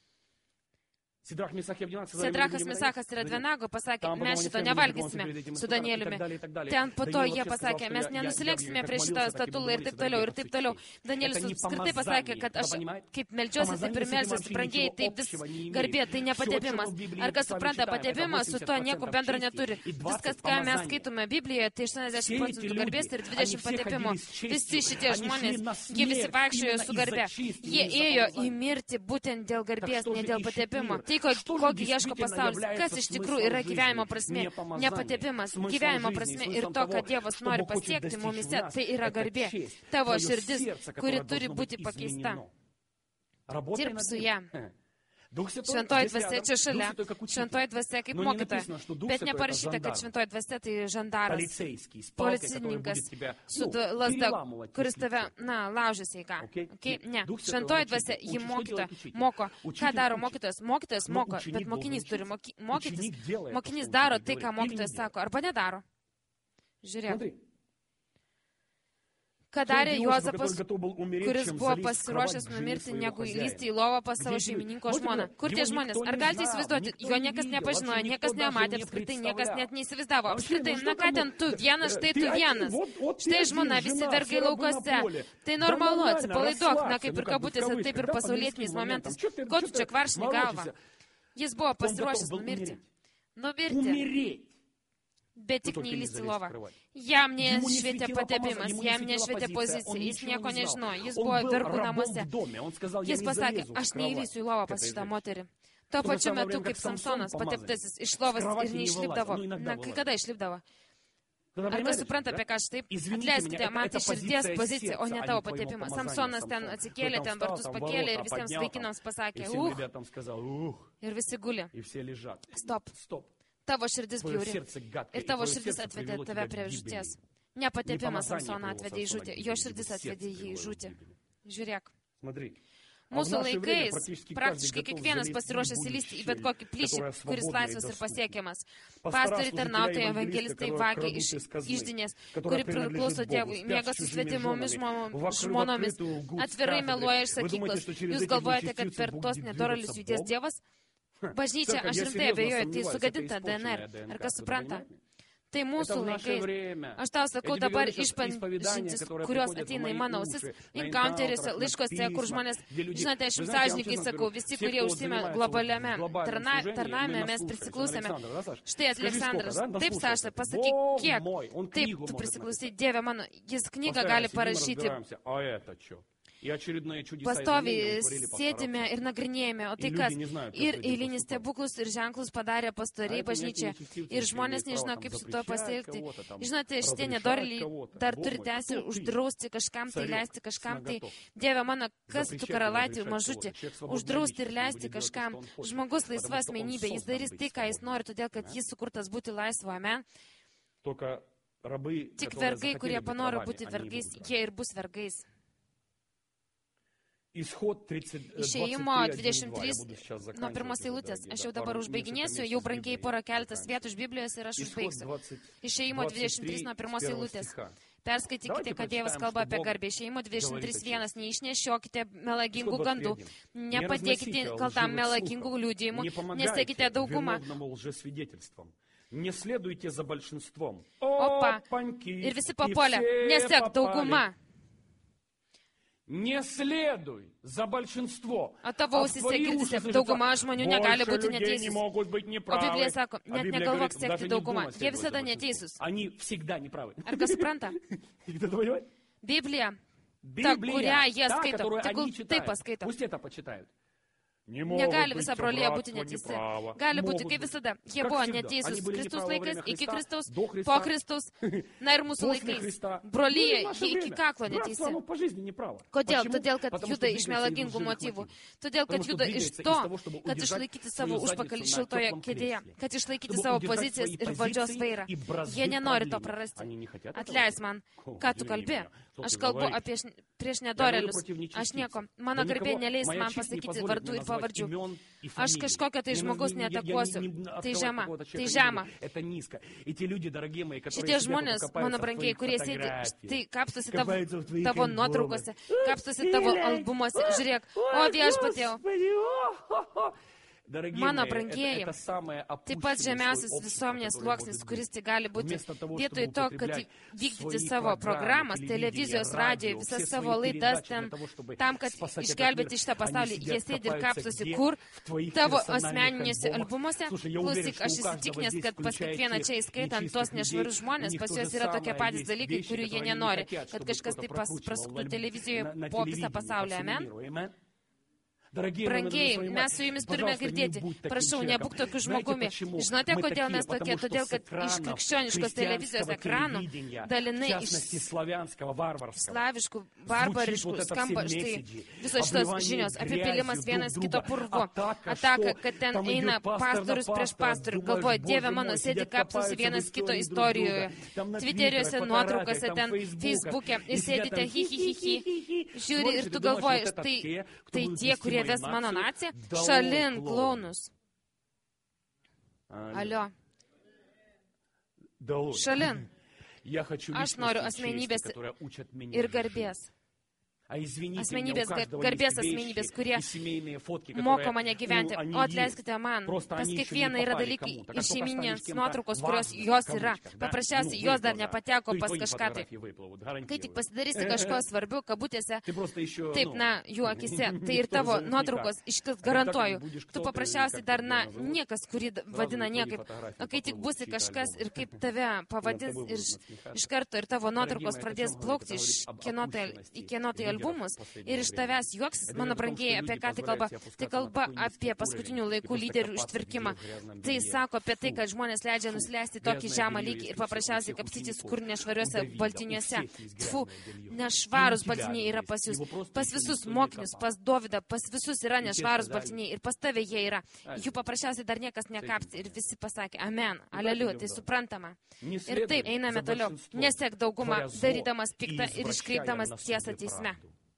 Sedrachas, Mesachas ir Abednego pasakė, mes šito nevalgysime su Danieliumi. Ten po to jie pasakė, mes nenusilenksime prie šito statulą ir taip toliau, ir taip toliau. Danielis apskritai pasakė, kad aš kaip meldžiuosi, taip ir melsiuosi, brangiai, tai vis garbė, tai nepatepimas. Ar kas supranta, patepimas su to nieko bendro neturi. Viskas, ką mes skaitome Biblijoje, tai aštuoniasdešimt procentų garbės ir dvidešimt patepimo. Visi šitie žmonės, jie visi vaikščiojo su garbė. Jie ėjo į mirtį būtent dėl garbės, ne dėl patepimo. Tai, kokį ieško pasaulis, kas iš tikrųjų yra gyvenimo prasmė, nepatepimas, gyvenimo prasmė ir to, kad Dievas nori pasiekti mumise, tai yra garbė, tavo širdis, kuri turi būti pakeista. Dirbk su ją. Šventoji dvasia čia šalia, šventoji dvasia kaip mokytoja, bet neparašyta, kad šventoji dvasia tai žandaras, policininkas su lazda, kuris tave, na, laužasi į ką. Okay? Ne, šventoji dvasia, ji mokytoja, moko. Ką daro mokytojas? Mokytojas moko, bet mokinys turi moky, mokytis. Mokinys daro tai, ką mokytojas sako, arba nedaro. Žiūrėk. Ką darė Juozapas, kuris buvo pasiruošęs numirti, negu įlysti į lovą pas savo šeimininko žmoną. Kur tie žmonės? Ar galite įsivaizduoti? Jo niekas nepažinojo, niekas nematė, apskritai niekas net neįsivaizdavo. Apskritai, na ką ten tu vienas, štai tu vienas. Štai žmona, visi vergai laukose. Tai normalu, atsipalaiduok, na kaip ir kabutėse, taip ir pasaulietiniais momentais. Ko tu čia kvaršini galvą? Jis buvo pasiruošęs numirti. Numirti. Bet tik neįlysti lovą. Jam nešvietė patepimas, jam nešvietė pozicija, jis nieko nežinojo, jis buvo vergų namuose. Jis pasakė, aš neįlysiu į lovą pas šitą moterį. Tuo pačiu metu, kaip Samsonas pateptasis iš lovas ir neišlipdavo. Na, kai kada išlipdavo? Ar kas supranta apie ką aš taip? Atleiskite, man tai širdies pozicija, o ne tavo patepimas. Samsonas ten atsikėlė, ten vartus pakėlė ir visiems vaikinams pasakė, uh, ir visi guli. Stop. Tavo širdis bjauri ir tavo širdis atvedė tave prie žūties. Nepatepimas Samsoną atvedė į žūtį, jo širdis atvedė jį į žūtį. Žiūrėk. Mūsų laikais praktiškai kiekvienas pasiruošęs įlysti į bet kokį plyšį, kuris laisvas ir pasiekiamas. Pastoriai, tarnautojai, evangelistai, vagia iš išdinės, kuri priklauso Dievui, miega su svetimomis žmonomis, atvirai meluoja iš sakyklos. Jūs galvojate, kad per tos nedoralius judės Dievas? Bažnyčia, aš rimtai abejoju, tai sugadinta D N R. Ar kas supranta? Tai mūsų laikais. Aš tau sakau dabar išpažintis, kurios ateina į mano ausis, encounteriuose, laiškose, kur žmonės, žinote, aš jums sąžininkai sakau, visi, kurie užsime globaliame tarnavime, mes prisiklausėme. Štai Aleksandras, taip, Saša, pasakyk, kiek, taip, tu prisiklausai, Dieve mano, jis knygą gali parašyti. Pastoviai sėdime ir nagrinėjame, o tai kas? Ir eilinis stebuklus ir ženklus padarė pastoriai bažnyčia. Ir žmonės nežino, kaip su to pasielgti. Žinote, šitie nedorėliai dar turi teisę uždrausti kažkam tai, leisti kažkam tai. Dieve mano, kas tu karalaitį mažutį? Uždrausti ir leisti kažkam. Žmogus laisva asmenybė, jis darys tai, ką jis nori, todėl kad jis sukurtas būti laisvu, amen. Tik vergai, kurie panoro būti vergais, jie ir bus vergais. Išėjimo dvidešimt trys nuo pirmos eilutės. Aš jau dabar užbaiginėsiu, jau brangiai porą keletas vietų iš Biblijos ir aš užbaigsiu. Išėjimo dvidešimt trys nuo pirmos eilutės. Perskaitykite, kad Dievas kalba apie garbę. Išėjimo dvidešimt trys vienas. Neišnešiokite melagingų gandų, nepateikite kaltam melagingų liudijimų, nesiekite daugumą. Opa, ir visi papuolė, nesek daugumą. Neslėduj za большинство. O tavo ausise girdisi, dauguma žmonių negali būti neteisūs. O Biblija sako, net negalvok sekti daugumą. Jie visada neteisūs. Ar kas supranta? Biblija, ta, kurią jie skaito, tegul taip paskaito. Negali visa brolija būti neteisi. Gali būti, kaip visada. Jie buvo neteisūs Kristaus laikais, iki Kristaus, po Kristaus, na ir mūsų laikais. Brolija iki kaklo neteisi. Kodėl? Todėl, kad juda iš melagingų motyvų. Todėl, kad juda iš to, kad išlaikyti savo užpakalį šiltoje kėdėje, kad išlaikyti savo pozicijas ir valdžios vairą. Jie nenori to prarasti. Atleis man, ką tu kalbi? Aš kalbu apie prieš nedorelius. Aš nieko. Mano garbė neleis man pasakyti vardų ir pavardžių. Aš kažkokio tai žmogaus neatakuosiu. Tai žema. Tai žema. Šitie žmonės, mano brangiai, kurie sėdi, tai kapstosi tavo, tavo nuotraukose, kapstosi tavo albumuose. Žiūrėk, o viešpatėjau. Mano brangieji, taip pat žemiausias visuomenės sluoksnis, kuris tai gali būti, vietoj to, kad vykdyti savo programas, televizijos, radijoje, visas savo laidas ten, tam, kad išgelbėti šitą pasaulį, jie sėdi ir kapstosi kur? Tavo asmeninėse albumuose? Klausyk, aš įsitikinęs, kad pas kiekvieną čia įskaitant tos nešvarus žmonės, pas juos yra tokie patys dalykai, kurių jie nenori, kad kažkas taip prasuktų televizijoje po visą pasaulį. Amen? Brangiai, mes su jumis turime girdėti. Prašau, nebūk tokiu žmogumi. Žinote, kodėl mes tokie? Todėl, kad iš krikščioniškos televizijos ekranų dalinai iš slaviškų, barbariškų skamba štai visos šitos žinios. Apipilimas vienas kito purvu. Ataka, kad ten eina pastorius prieš pastorių. Galvoja, Dieve mano, sėdi kapsosi vienas kito istorijoje. Twitteriuose, nuotraukose, ten Facebook'e. Ir sėdite hi hi hi hi. Žiūri ir tu galvoji, tai, tai tie, kurie ves mano naciją, šalin klaunus. Alio. Šalin. Aš noriu asmenybės ir garbės. Asmenybės, garbės asmenybės, kurie moko mane gyventi. O atleiskite man, pas kiekvieną yra dalykai ir šeiminės nuotraukos, kurios jos yra. Paprasčiausiai jos dar nepateko pas kažką tai. Kai tik pasidarysi kažko svarbiau, kabutėse, taip, na, jų akise, tai ir tavo nuotraukos iškils, garantuoju. Tu paprasčiausiai dar, na, niekas, kurį vadina niekaip. O kai tik būsi kažkas ir kaip tave pavadins ir iš karto ir tavo nuotraukos pradės plaukti iš kieno tai, į kieno tai albumus ir iš tavęs juoksis, mano brangieji, apie ką tai kalba? Tai kalba apie paskutinių laikų lyderių ištvirkimą. Tai sako apie tai, kad žmonės leidžia nusileisti tokį žemą lygį ir paprasčiausiai kapstytis kur nešvariuose baltiniuose. Tfu, nešvarus baltiniai yra pas jūs. Pas visus mokinius, pas Dovydą, pas visus yra nešvarus baltiniai ir pas tave jie yra. Jų paprasčiausiai dar niekas nekapsti ir visi pasakė amen, aleliu, tai suprantama. Ir taip, einame toliau. Nesek daugumą, darydamas piktą ir iškreipdamas tiesą teisme.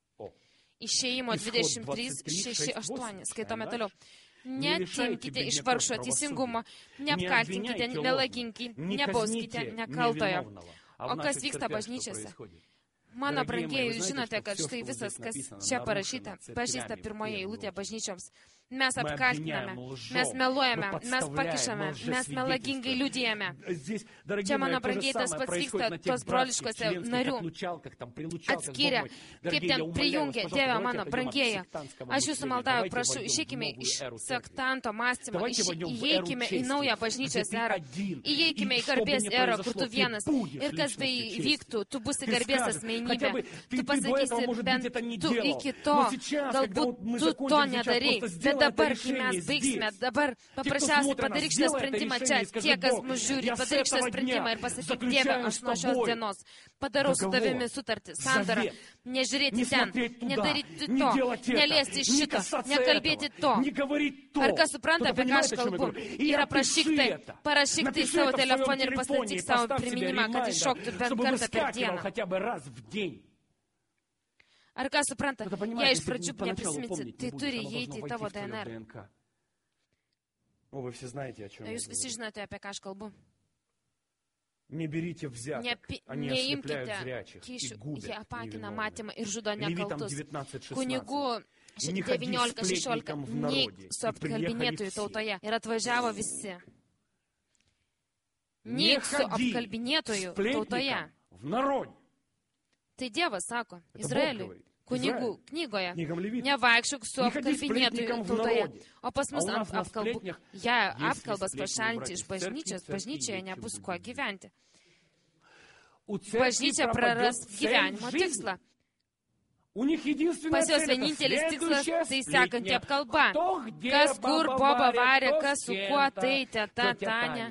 Išėjimo dvidešimt trys šeši aštuoni. Skaitome toliau. Netimkite iš vargšo teisingumo, neapkaltinkite, melaginkite, nebauskite nekaltojo. O kas vyksta bažnyčiose? Mano brangieji, jūs žinote, kad štai visas, kas čia parašyta, pažįsta pirmoje eilutėje bažnyčioms. Mes apkaltiname, mes meluojame, mes pakišame, mes melagingai liudijame. Čia, mano brangieji, tas pats vyksta tos broliškose narių. Atskyrė, kaip ten prijungė, Dieve mano brangieji. Aš jūsų maldauju, prašau, išeikime iš sektanto mąstymo, iš, įeikime į naują bažnyčios erą, įeikime į garbės erą, kur tu vienas. Ir kas bei vyktų, tu būsi garbės asmenybė. Tu pasakysi, bent tu iki to, galbūt tu to nedarai. Bet dabar, kai mes baigsime, dabar paprasčiausiai padaryk šitą sprendimą čia, tie, kas mus žiūri, padaryk šitą sprendimą ir pasakyk, Dieve, aš nuo šios dienos padarau su tavimi sutartį, sandarą, nežiūrėti ten, nedaryti to, neliesti šito, nekalbėti to. Ar kas supranta, apie ką aš kalbu? Ir aprašyk tai, parašyk tai savo telefonį ir pastatyk savo priminimą, kad iššoktų bent kartą per dieną. Ar ką supranta, jei iš pradžių neprisiminsi, tai turi įeiti į tavo D N R. Jūs visi žinote, apie ką aš kalbu. Nepi, neimkite kyšių, jie apakina matymą ir žudo nekaltus. Kunigų devyniolika šešiolika neik su apkalbinėtojų tautoje ir atvažiavo visi. Neik su apkalbinėtojų tautoje. Tai Dievas sako Izraeliui, kunigų knygoje, nevaikščiok su apkalbinėtojų tautoje, o pas mus ant apkalbų, jei apkalbas pašalinti iš bažnyčios, bažnyčioje nebus kuo gyventi. Bažnyčia praras gyvenimo tikslą. Pas jos vienintelis tikslas tai sekanti apkalba. Kas kur bobą varė, kas su kuo tai, teta, Tania.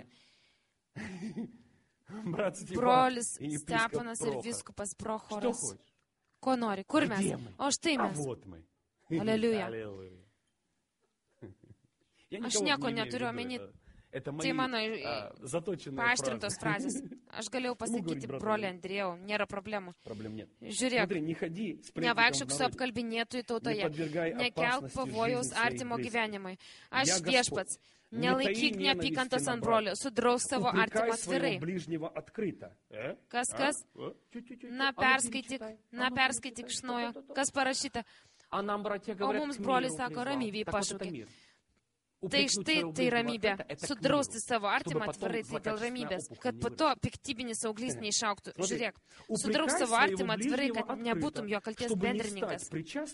Brolis Stepanas ir vyskupas Prochoras. Ko nori? Kur mes? O štai mes. Aleliuja. Aš nieko neturiu omeny. Tai mano paaštrintos frazės. Aš galėjau pasakyti, broli Andrėjau, nėra problemų. Žiūrėk, nevaikščiok su apkalbinėtojų tautoje, nekelk pavojaus artimo gyvenimui. Aš viešpats, nelaikyk neapykantos ant brolio, sudraus savo artimą atvirai. Kas, kas? Na, perskaityk, na, perskaityk iš naujo. Kas parašyta? O mums brolis sako, ramybėj pašaukė. Tai štai tai ramybė. Sudrausti savo artimą atvirai tai dėl ramybės, kad po to piktybinis auglys neišauktų. Žiūrėk, sudrausti savo artimą atvirai, kad nebūtum jo kalties bendrininkas.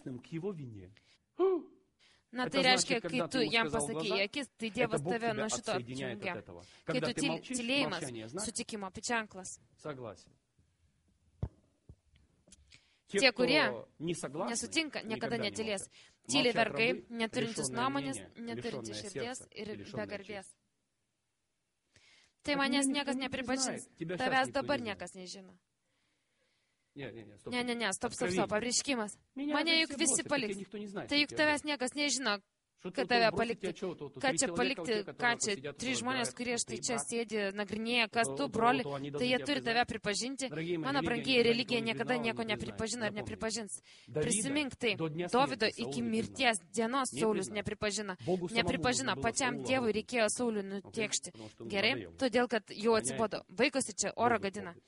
Na tai reiškia, kai tu jam pasakai į akis, tai Dievas tave nuo šito apjungia. Kai tu tylėjimas, sutikimo ženklas. Tie, kurie nesutinka, niekada netylės. Tyliai vergai, neturintis nuomonės, neturintis širdies ir be garbės. Tai manęs niekas nepripažins. Tavęs dabar niekas nežino. Ne, ne, ne, stop, stop, stop, apreiškimas. Mane juk visi paliks. Tai juk tavęs niekas nežino, kad tave palikti. Ką čia palikti, ką čia, trys žmonės, kurie štai čia sėdi, nagrinėja, kas tu, broli, tai jie turi tave pripažinti. Mano brangiai, religija niekada nieko nepripažino ir nepripažins. Prisimink tai, Dovydo iki mirties dienos Saulius nepripažino. Nepripažino, pačiam Dievui reikėjo Saulių nutiekšti. Gerai? Todėl, kad jau atsibodo. Vaikosi čia, oro gadina.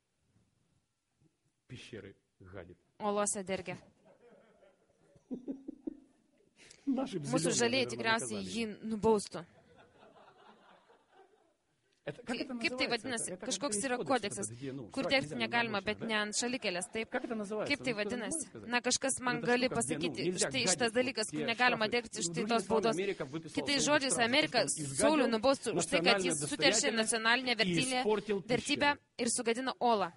Olose dergia. Mūsų žaliai tikriausiai jį nubaustų. Kaip tai vadinasi? Kažkoks yra kodeksas, kur degti negalima, bet ne ant šalikelės, taip? Kaip tai vadinasi? Na, kažkas man gali pasakyti, štai šitas dalykas, kur negalima degti štai tos baudos. Kitais žodžiais, Amerika Saulių nubaustų už tai, kad jis suteršė nacionalinę vertybę ir sugadino olą.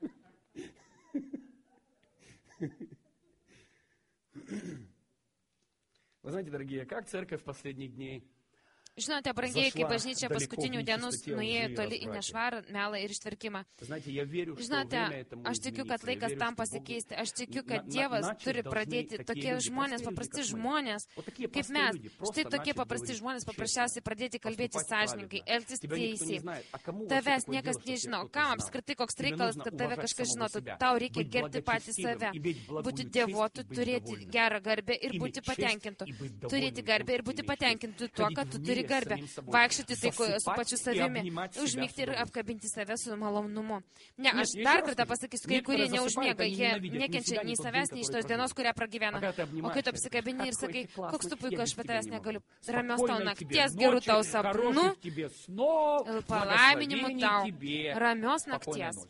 Вы знаете, дорогие, как церковь в последние дни Žinote, brangiai, kaip bažnyčia paskutinių dienų nuėjo toli į nešvarą, melą ir ištvirkimą. Žinote, aš tikiu, kad laikas tam pasikeisti. Aš tikiu, kad Dievas turi pradėti tokie žmonės, paprasti žmonės, kaip mes. Štai tokie paprasti žmonės paprasčiausiai pradėti kalbėti sąžininkai, elgtis teisiai. Tavęs niekas nežino. Kam apskritai koks reikalas, kad tave kažkas žinotų? Tau reikia gerbti patį save. Būti dievotu, turėti gerą garbę ir būti patenkintu. Turėti garbę ir būti patenkintu tuo, kad tu turi garbę, vaikščioti tai su pačiu savimi, užmygti ir apkabinti save su malonumu. Ne, aš dar kartą pasakysiu, kai kurie neužmiega, jie nekenčia nei savęs, nei iš tos dienos, kurią pragyvena. O kai tu apsikabini ir sakai, koks tu puiku, aš be tavęs negaliu. Ramios tau nakties, gerų tau sapnų, palaiminimų tau, ramios nakties.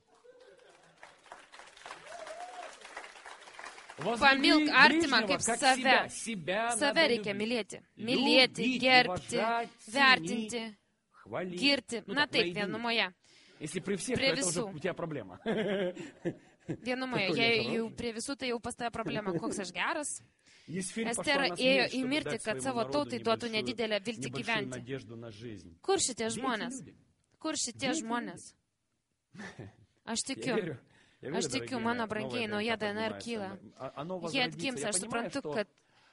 Pamilk artimą kaip save. Save reikia mylėti. Mylėti, gerbti, vertinti, girti. Na taip, vienumoje. Prie visų. Vienumoje. Jei jau prie visų, tai jau pas tave problema. Koks aš geras? Estera ėjo į mirtį, kad savo tautai duotų nedidelę viltį gyventi. Kur šitie žmonės? Kur šitie žmonės? Aš tikiu. Aš tikiu, mano brangiai, nauja D N R kyla. Jie atgims, aš suprantu, kad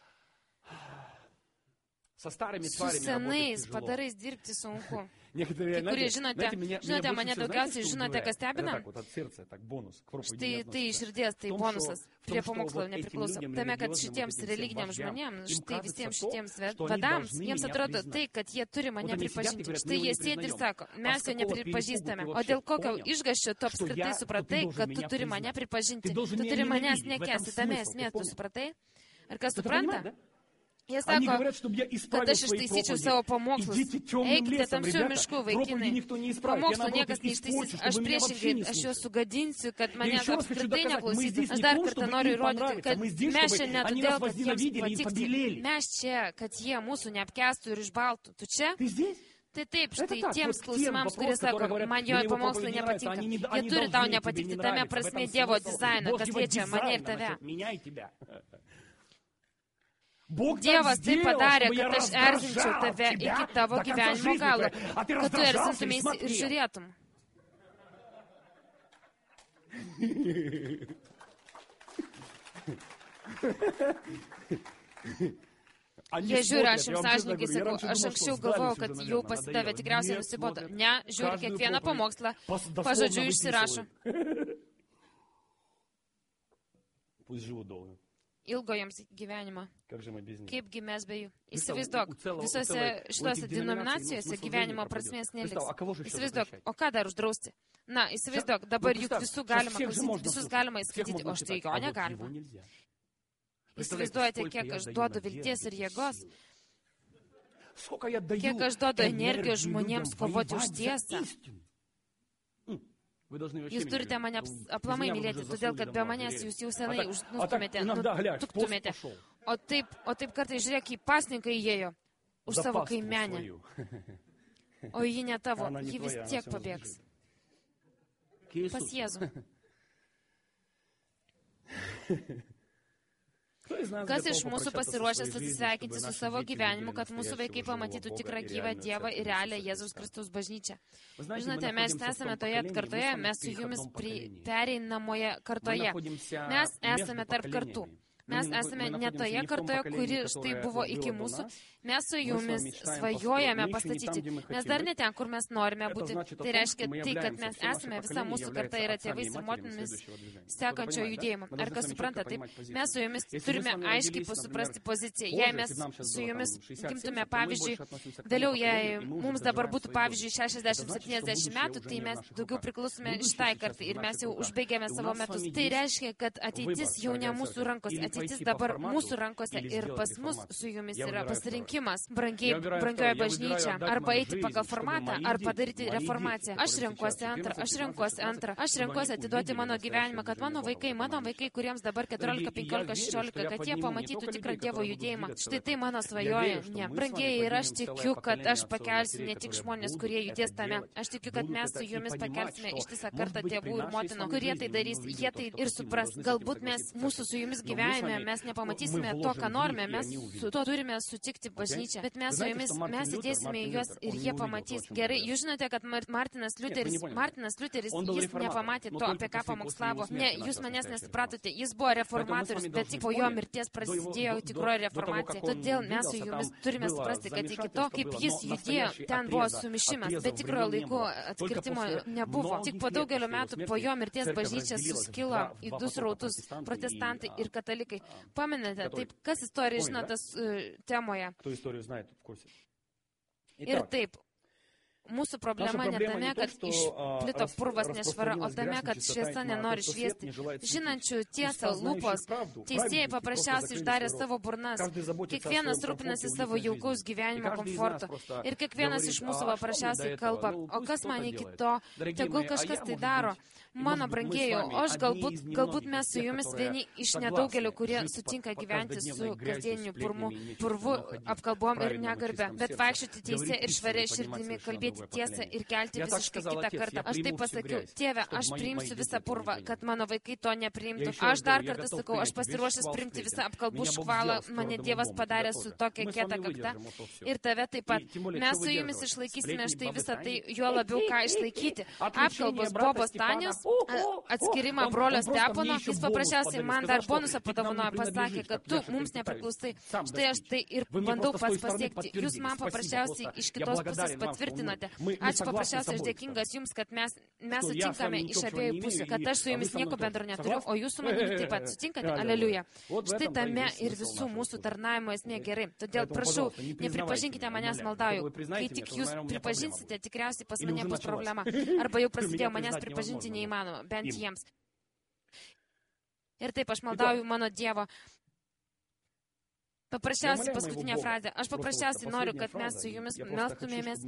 su senais padarais dirbti sunku. Kai kurie žinote, žinote, mane daugiausiai žinote, kas stebina? Štai tai širdies, tai bonusas prie pamokslo nepriklauso. Tame, kad šitiems religiniams žmonėms, štai visiems šitiems vadams, jiems atrodo tai, kad jie turi mane pripažinti. Štai jie sėdi ir sako, mes jo nepripažįstame. O dėl kokio išgąsčio tu apskritai supratai, kad tu turi mane pripažinti? Tu turi manęs nekęsti, tame esmė, tu supratai? Ar kas supranta? Jie sako, kad aš ištaisyčiau savo pamokslus. Eikite tamsių miškų, vaikinai. Pamokslo niekas neištaisys. Aš priešingai, aš juos sugadinsiu, kad mane apskritai neklausytų. Aš dar kartą noriu įrodyti, kad mes čia ne todėl, kad jiems patikti. Mes čia, kad jie mūsų neapkestų ir išbaltų. Tu čia? Tai taip, štai tiems klausimams, kurie sako, man jo pamokslai nepatinka, jie turi tau nepatikti, tame prasme Dievo dizaino, kas liečia mane ir tave. Dievas tai padarė, kad aš erzinčiau tave iki tavo gyvenimo galo, kad tu erzintumėsi ir žiūrėtum. Jie žiūri, aš jums sąžininkai sakau, aš anksčiau galvojau, kad jau pasidavė, tikriausiai nusibodo. Ne, žiūri kiekvieną pamokslą, pažodžiu išsirašo. Ilgo jiems gyvenimą. Kaipgi mes be jų. Įsivaizduok, visose šitose denominacijose gyvenimo prasmės neliks. Įsivaizduok, o ką dar uždrausti? Na, įsivaizduok, dabar juk visų galima klausyti, visus galima įskaityti, o štai jo negalima. Įsivaizduojate, kiek aš duodu vilties ir jėgos, kiek aš duodu energijos žmonėms kovoti už tiesą. Jūs turite mane aplamai mylėti, todėl kad be manęs jūs jau senai nustumėte, nutuktumėte. O taip, o taip kartai žiūrėk, į pasninką įėjo už savo kaimenę. O ji ne tavo, ji vis tiek pabėgs. Pas Jėzų. Kas iš mūsų pasiruošęs atsisveikinti su savo gyvenimu, kad mūsų vaikai pamatytų tikrą gyvą Dievą ir realią Jėzaus Kristaus bažnyčią? Žinote, mes nesame toje kartoje, mes su jumis pereinamoje kartoje. Mes esame tarp kartų. Mes esame ne toje kartoje, kuri štai buvo iki mūsų. Mes su jumis svajojame pastatyti. Mes dar ne ten, kur mes norime būti. Tai reiškia tai, kad mes esame, visa mūsų karta yra tėvais ir motinomis sekančio judėjimo. Ar kas supranta? Taip, mes su jumis turime aiškiai suprasti poziciją. Jei mes su jumis gimtume, pavyzdžiui, vėliau, jei mums dabar būtų, pavyzdžiui, šešiasdešimt septyniasdešimt metų, tai mes daugiau priklausome šitai kartai ir mes jau užbaigėme savo metus. Tai reiškia, kad ateitis jau ne mūsų rankose. Ateitis dabar mūsų rankose ir pas mus su jumis yra pasirinkimas. Brangiai, brangioji bažnyčia, arba eiti pagal formatą, ar padaryti reformaciją. Aš renkuosi antrą, aš renkuosi antrą, aš renkuosi atiduoti mano gyvenimą, kad mano vaikai, mano vaikai, kuriems dabar keturiolika, penkiolika, šešiolika, kad jie pamatytų tikrą Dievo judėjimą. Štai tai mano svajoja. Ne. Brangieji, ir aš tikiu, kad aš pakelsiu ne tik žmonės, kurie judės tame. Aš tikiu, kad mes su jumis pakelsime ištisą kartą tėvų ir motinų, kurie tai darys, jie tai ir supras. Galbūt mes mūsų su jumis gyvenime, mes nepamatysime to, ką norime, mes su to turime sutikti bažnyčią, bet mes su jumis, mes įdėsime į juos ir jie pamatys. Gerai, jūs žinote, kad Martinas Liuteris, Martinas Liuteris, jis nepamatė to, apie ką pamokslavo. Ne, jūs manęs nesupratote, jis buvo reformatorius, bet tik po jo mirties prasidėjo tikroji reformacija. Todėl mes su jumis turime suprasti, kad iki to, kaip jis judėjo, ten buvo sumišimas, bet tikrojo laiku atkirtimo nebuvo. Tik po daugelio metų po jo mirties bažnyčia suskilo į du srautus - protestantai ir katalikai. Pamenate, taip, kas istoriją žino tas uh, temoje? Ir taip, mūsų problema ne tame, kad išplito purvas nešvara, o tame, kad šviesa nenori šviesti. Žinančių tiesą lūpos, teisėjai paprasčiausiai uždarė savo burnas. Kiekvienas rūpinasi savo jaukaus gyvenimo komfortu. Ir kiekvienas iš mūsų paprasčiausiai kalba, o kas man iki to, tegul kažkas tai daro. Mano brangieji, o aš galbūt, galbūt mes su jumis vieni iš nedaugelio, kurie sutinka gyventi su kasdieniniu purmu, purvu, apkalbom ir negarbę, bet vaikščioti teisė ir švaria širdimi, kalbėti tiesą ir kelti visiškai kitą kartą. Aš taip pasakiau, tėve, aš priimsiu visą purvą, kad mano vaikai to nepriimtų. Aš dar kartą sakau, aš pasiruošęs priimti visą apkalbų škvalą, mane Dievas padarė su tokia kieta kakta ir tave taip pat. Mes su jumis išlaikysime štai visą tai, juo labiau ką išlaikyti. Apkalbos Bobos Tanios, atskirimą brolio Stepono, jis paprasčiausiai man dar bonusą padovanojo, pasakė, kad tu mums nepriklausai. Štai aš tai ir bandau pas pasiekti. Jūs man paprasčiausiai iš kitos pusės patvirtinote. Ačiū paprasčiausiai, aš dėkingas jums, kad mes, mes sutinkame iš abiejų pusių, kad aš su jumis nieko bendro neturiu, o jūs su manimi taip pat sutinkate. Aleliuja. Štai tame ir visų mūsų tarnavimo esmė gerai. Todėl prašau, nepripažinkite manęs, maldauju. Kai tik jūs pripažinsite, tikriausiai pas mane bus problema. Arba jau prasidėjo manęs pripažinti neįmanoma. Bent jiems. Ir taip aš maldauju mano Dievo. Paprasčiausiai paskutinė frazė. Aš paprasčiausiai noriu, kad mes su jumis melstumėmės,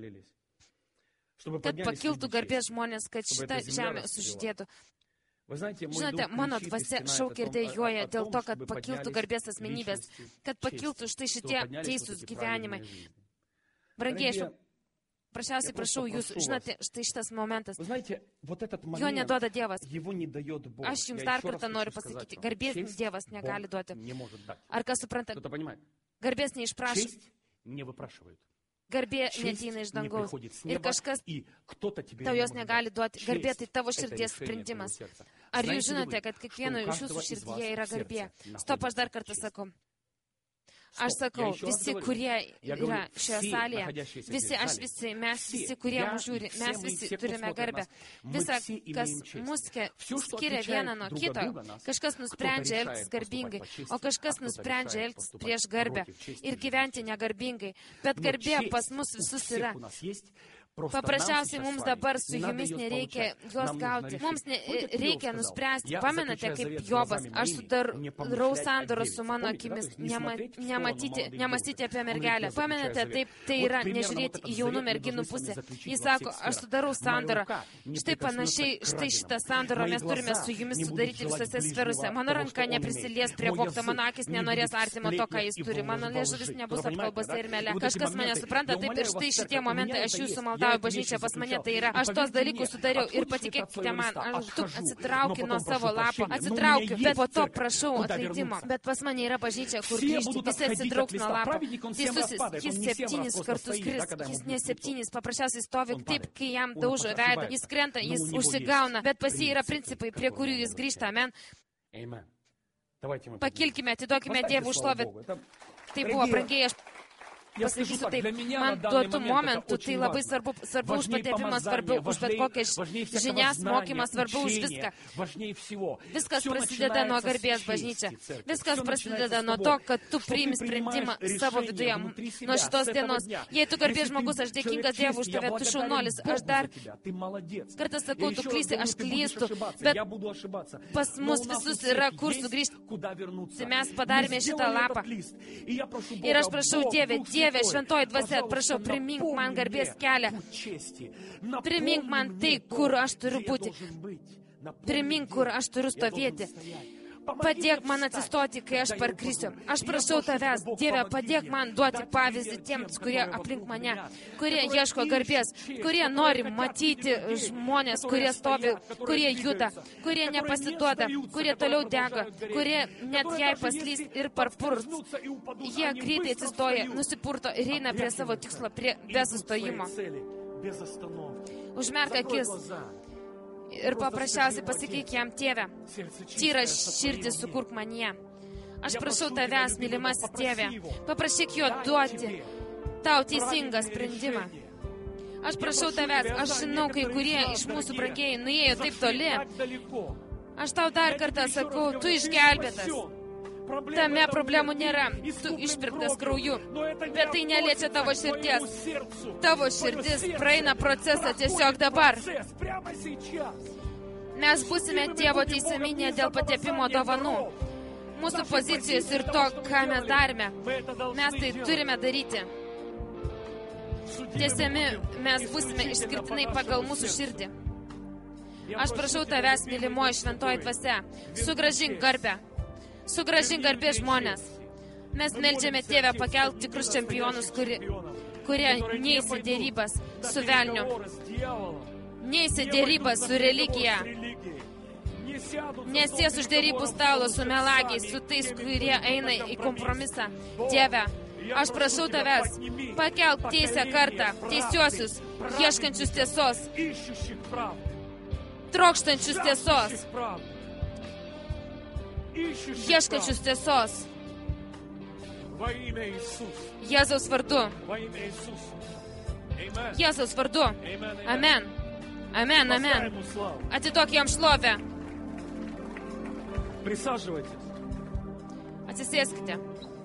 kad pakiltų garbės žmonės, kad šita žemė sužydėtų. Žinote, mano dvasia šaukia ir dejuoja dėl to, kad pakiltų garbės asmenybės, kad pakiltų štai šitie teisūs gyvenimai. Brangiai, aš Prašiausiai prašau jūs, žinote, štai šitas momentas. Вы знаете, вот этот Jo момент, neduoda Dievas. его не дает Бог. Aš jums Я dar еще раз kartą noriu хочу сказать pasakyti, вам, garbės честь Dievas negali Бог duoti. не может дать. Ar kas supranta, Кто-то понимает? garbės neišprašo, Честь не выпрашивают. garbė Честь neateina iš не dangaus. приходит с Ir неба, kažkas и кто-то тебе tau не jos может negali дать. duoti. Garbė tai Честь tavo — это širdies решение sprendimas. твоего сердца. Ar jūs Знаете ли žinote, вы, kad что kiekvieno у iš jūsų каждого из вас širdyje yra в сердце garbė? находится Stop, aš dar kartą честь. sakau. Стоп, Aš я sakau, еще раз visi, говорю. kurie Я yra говорю, šioje все salėje, находящиеся visi, здесь в aš зале, visi, mes все, visi, kurie я mus žiūri, и все mes мы, visi все, кто turime смотрит garbę. нас, мы Visa, все имеем kas честь. mus ke- Все, что skiria отличает vieną nuo друг kito, от друга нас, kažkas кто-то nusprendžia решает elgtis поступать garbingai, по чести, o kažkas а кто-то nusprendžia решает elgtis поступать prieš garbę против чести ir и gyventi жизни. negarbingai. Bet Но garbė честь pas mus у visus всех yra. у нас есть. Просто нам Paprasčiausiai сейчас mums с вами dabar su не надо jumis ее nereikia получать. jos Нам нужно gauti. решить. Mums ne, Помните, как Иов reikia сказал? nuspręsti. Я Pamenate, заключаю kaip завет Jobas, глазами aš моими, sudarau не помышлять о sandorą девице. su mano Помните, да? akimis, То есть не nema- смотреть в сторону nematyti, молодых nemastyti девушек. apie Он говорит, mergelę. я заключаю Pamenate, завет. taip tai Вот yra примерно nežiūrėti вот į этот jaunų завет мы merginų должны с pusę. вами заключить Jis во sako, всех aš сферах. sudarau Моя sandorą. рука не Štai прикоснется panašiai, к štai краденому. šitą sandorą Мои mes turime глаза su jumis не будут sudaryti желать visose ближнего sferose. Mano того, ranka что он neprisilies имеет. prie Мой vogto, язык mano akis не nenorės будет artimo to, ką сплетни jis и turi. Mano во liežuvis лжи. nebus Вы понимаете, apkalbose да? ir mele. И вот эти Kažkas mane моменты, supranta, я taip ir умоляю štai вас, šitie церковь, у momentai, меня aš это jūsų есть. maldauju Я эти bažnyčia, вещи pas mane заключал. tai yra. И Aš tos поверьте dalykus мне, sudariau ir отходите от patikėkite своего man, листа, aš отхожу, atsitraukiu но nuo потом savo прошу lapo, прощения, но у меня atsitraukiu, есть bet po to церковь, prašau куда atleidimo. вернуться. Bet pas mane yra bažnyčia, kur Все grįžti, будут visi отходить от atsitrauks nuo листа. lapo. Праведник, он всем Teisusis, распадает, jis он не всем раз septynis просто kartus стоит, kris, да, когда ему jis ne бьют в лицо. septynis, paprasčiausiai stovi Он taip, падает. kai jam Он daužo veidą, ошибается. jis krenta, Но jis у него užsigauna, есть bet pas jį yra принципы, principai, prie которым kurių он jis grįžta. возвращается. Amen. Amen. Давайте мы Pakilkime, atiduokime Поставьте, Dievui слава šlovę. Богу. Это, Tai buvo дорогие, brangiai, aš я скажу pasakysiu так, taip, для меня man на данный duotų момент momentų это tai очень labai важно. svarbu, svarbu už Важнее patepimą, помазания, svarbiau už bet важнее- kokias важнее всякого žinias, знания, mokymą, svarbiau už учения, viską. важнее всего. Viskas Всё prasideda nuo начинается с garbės чести, bažnyčia. церковь. Viskas Всё prasideda начинается с nuo того, to, kad tu что ты priimi принимаешь sprendimą savo решение viduje. внутри себя Nuo с šitos этого dienos. дня. Jei tu garbės Если ты žmogus, aš dėkingas человек Dievui už чести, я tave, tu благодарен šaunuolis. Богу Aš dar за тебя. Ты молодец. kartą Я sakau, tu еще раз klysti, говорю, aš ты будешь klystu, ошибаться, bet я буду ошибаться. pas Но mus у нас у visus всех yra kur есть sugrįžti. куда вернуться. Tai mes Мы padarėme šitą сделали lapą. этот лист. И я прошу Ir aš Бога, prašau Бог, Dieve, Дух Dieve, Святой, šventoji dvasia, пожалуйста, prašau, primink man напомни garbės мне kelią. путь чести. Primink Напомни man мне tai, то, kur aš turiu где я būti. должен быть. Напомни, Primink, где kur aš turiu я должен stovėti. стоять. Padėk man atsistoti, kai aš parkrisiu. Aš prašau tavęs, Dieve, padėk man duoti pavyzdį tiems, kurie aplink mane, kurie ieško garbės, kurie nori matyti žmonės, kurie stovi, kurie juda, kurie nepasiduoda, kurie toliau dega, kurie net jei paslys ir parpurs. Jie greitai atsistoja, nusipurto ir eina prie savo tikslo, prie be sustojimo. Užmerk akis. Ir paprasčiausiai pasakyk jam, Tėve, tyra širdį sukurk manyje. Aš prašau tavęs, mylimasis Tėve, paprašyk jo duoti tau teisingą sprendimą. Aš prašau tavęs, aš žinau, kai kurie iš mūsų brangieji nuėjo taip toli. Aš tau dar kartą sakau, tu išgelbėtas. Tame problemų nėra, tu išpirktas krauju, bet tai neliečia tavo širdies. Tavo širdis praeina procesą tiesiog dabar. Mes būsime Dievo teisiami ne dėl patepimo dovanų, mūsų pozicijos ir to, ką mes darome. Mes tai turime daryti. Tiesiami mes būsime išskirtinai pagal mūsų širdį. Aš prašau tavęs, mylimoji šventoji dvasia, sugrąžink garbę. Sugrąžink garbę žmonės. Mes meldžiame Tėvę pakelti tikrus čempionus, kuri, kurie neįs į dėrybas su velniu, neįs į dėrybas su religija, nesės už dėrybų stalo su melagiais, su tais, kurie eina į kompromisą. Tėve, aš prašau tavęs, pakelk teisę kartą, teisiuosius, ieškančius tiesos, trokštančius tiesos. Ieškančius tiesos. Jėzaus vardu. Jėzaus vardu. Amen. Amen, amen. Atiduok jam šlovę. Atsisėskite.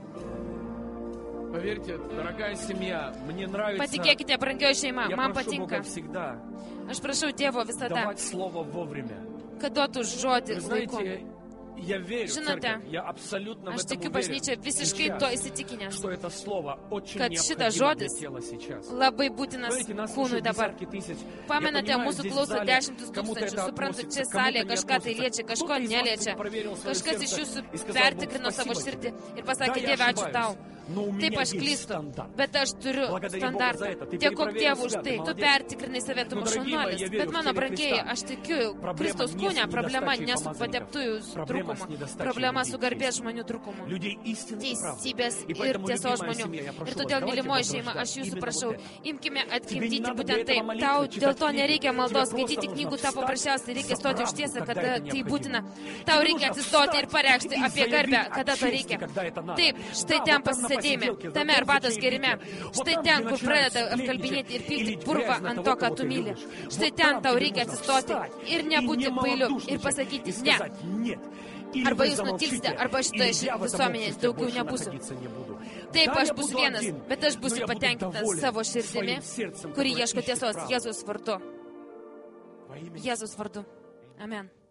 Patikėkite, brangioji šeima, man patinka. Aš prašau Dievo visada, kad duotų žodį laiku. Žinote, aš tikiu bažnyčia visiškai to įsitikinęs, kad šitas žodis labai būtinas kūnui dabar. Pamenate, mūsų klauso dešimtis tūkstančių, suprantu, čia salėje kažką tai liečia, kažko neliečia. Kažkas iš jūsų pertikrino savo širdį ir pasakė, Dieve, ačiū tau. Taip, aš klystu, bet aš turiu standartą. Dėkok Dievui už tai. Tu pertikrinai save, tu šaunuolis. Bet mano brangieji, aš tikiu, Kristaus kūne problema ne su pateptųjų trūkumu. Problema su garbės žmonių trūkumu. Teisybės ir tiesos žmonių. Ir todėl, mylimoji šeima, aš jūsų prašau, imkime atgimdyti būtent taip. Tau dėl to nereikia maldos, skaityti knygų, tau paprasčiausiai reikia stoti už tiesą, kada tai būtina. Tau reikia atsistoti ir pareikšti apie garbę, kada to reikia. Taip, štai ten pasisėdėjime, tame arbatos gerime. Štai ten, kur pradeda apkalbinėti ir pilti purvą ant to, ką tu myli. Štai ten tau reikia atsistoti ir nebūti bailiu ir pasakyti ne. Arba jūs nutilsite, arba šitoje visuomenės daugiau nebūsiu. Taip, aš būsiu vienas, bet aš būsiu patenkintas savo širdimi, kuri ieško tiesos Jėzus vardu. Jėzus vardu. Amen.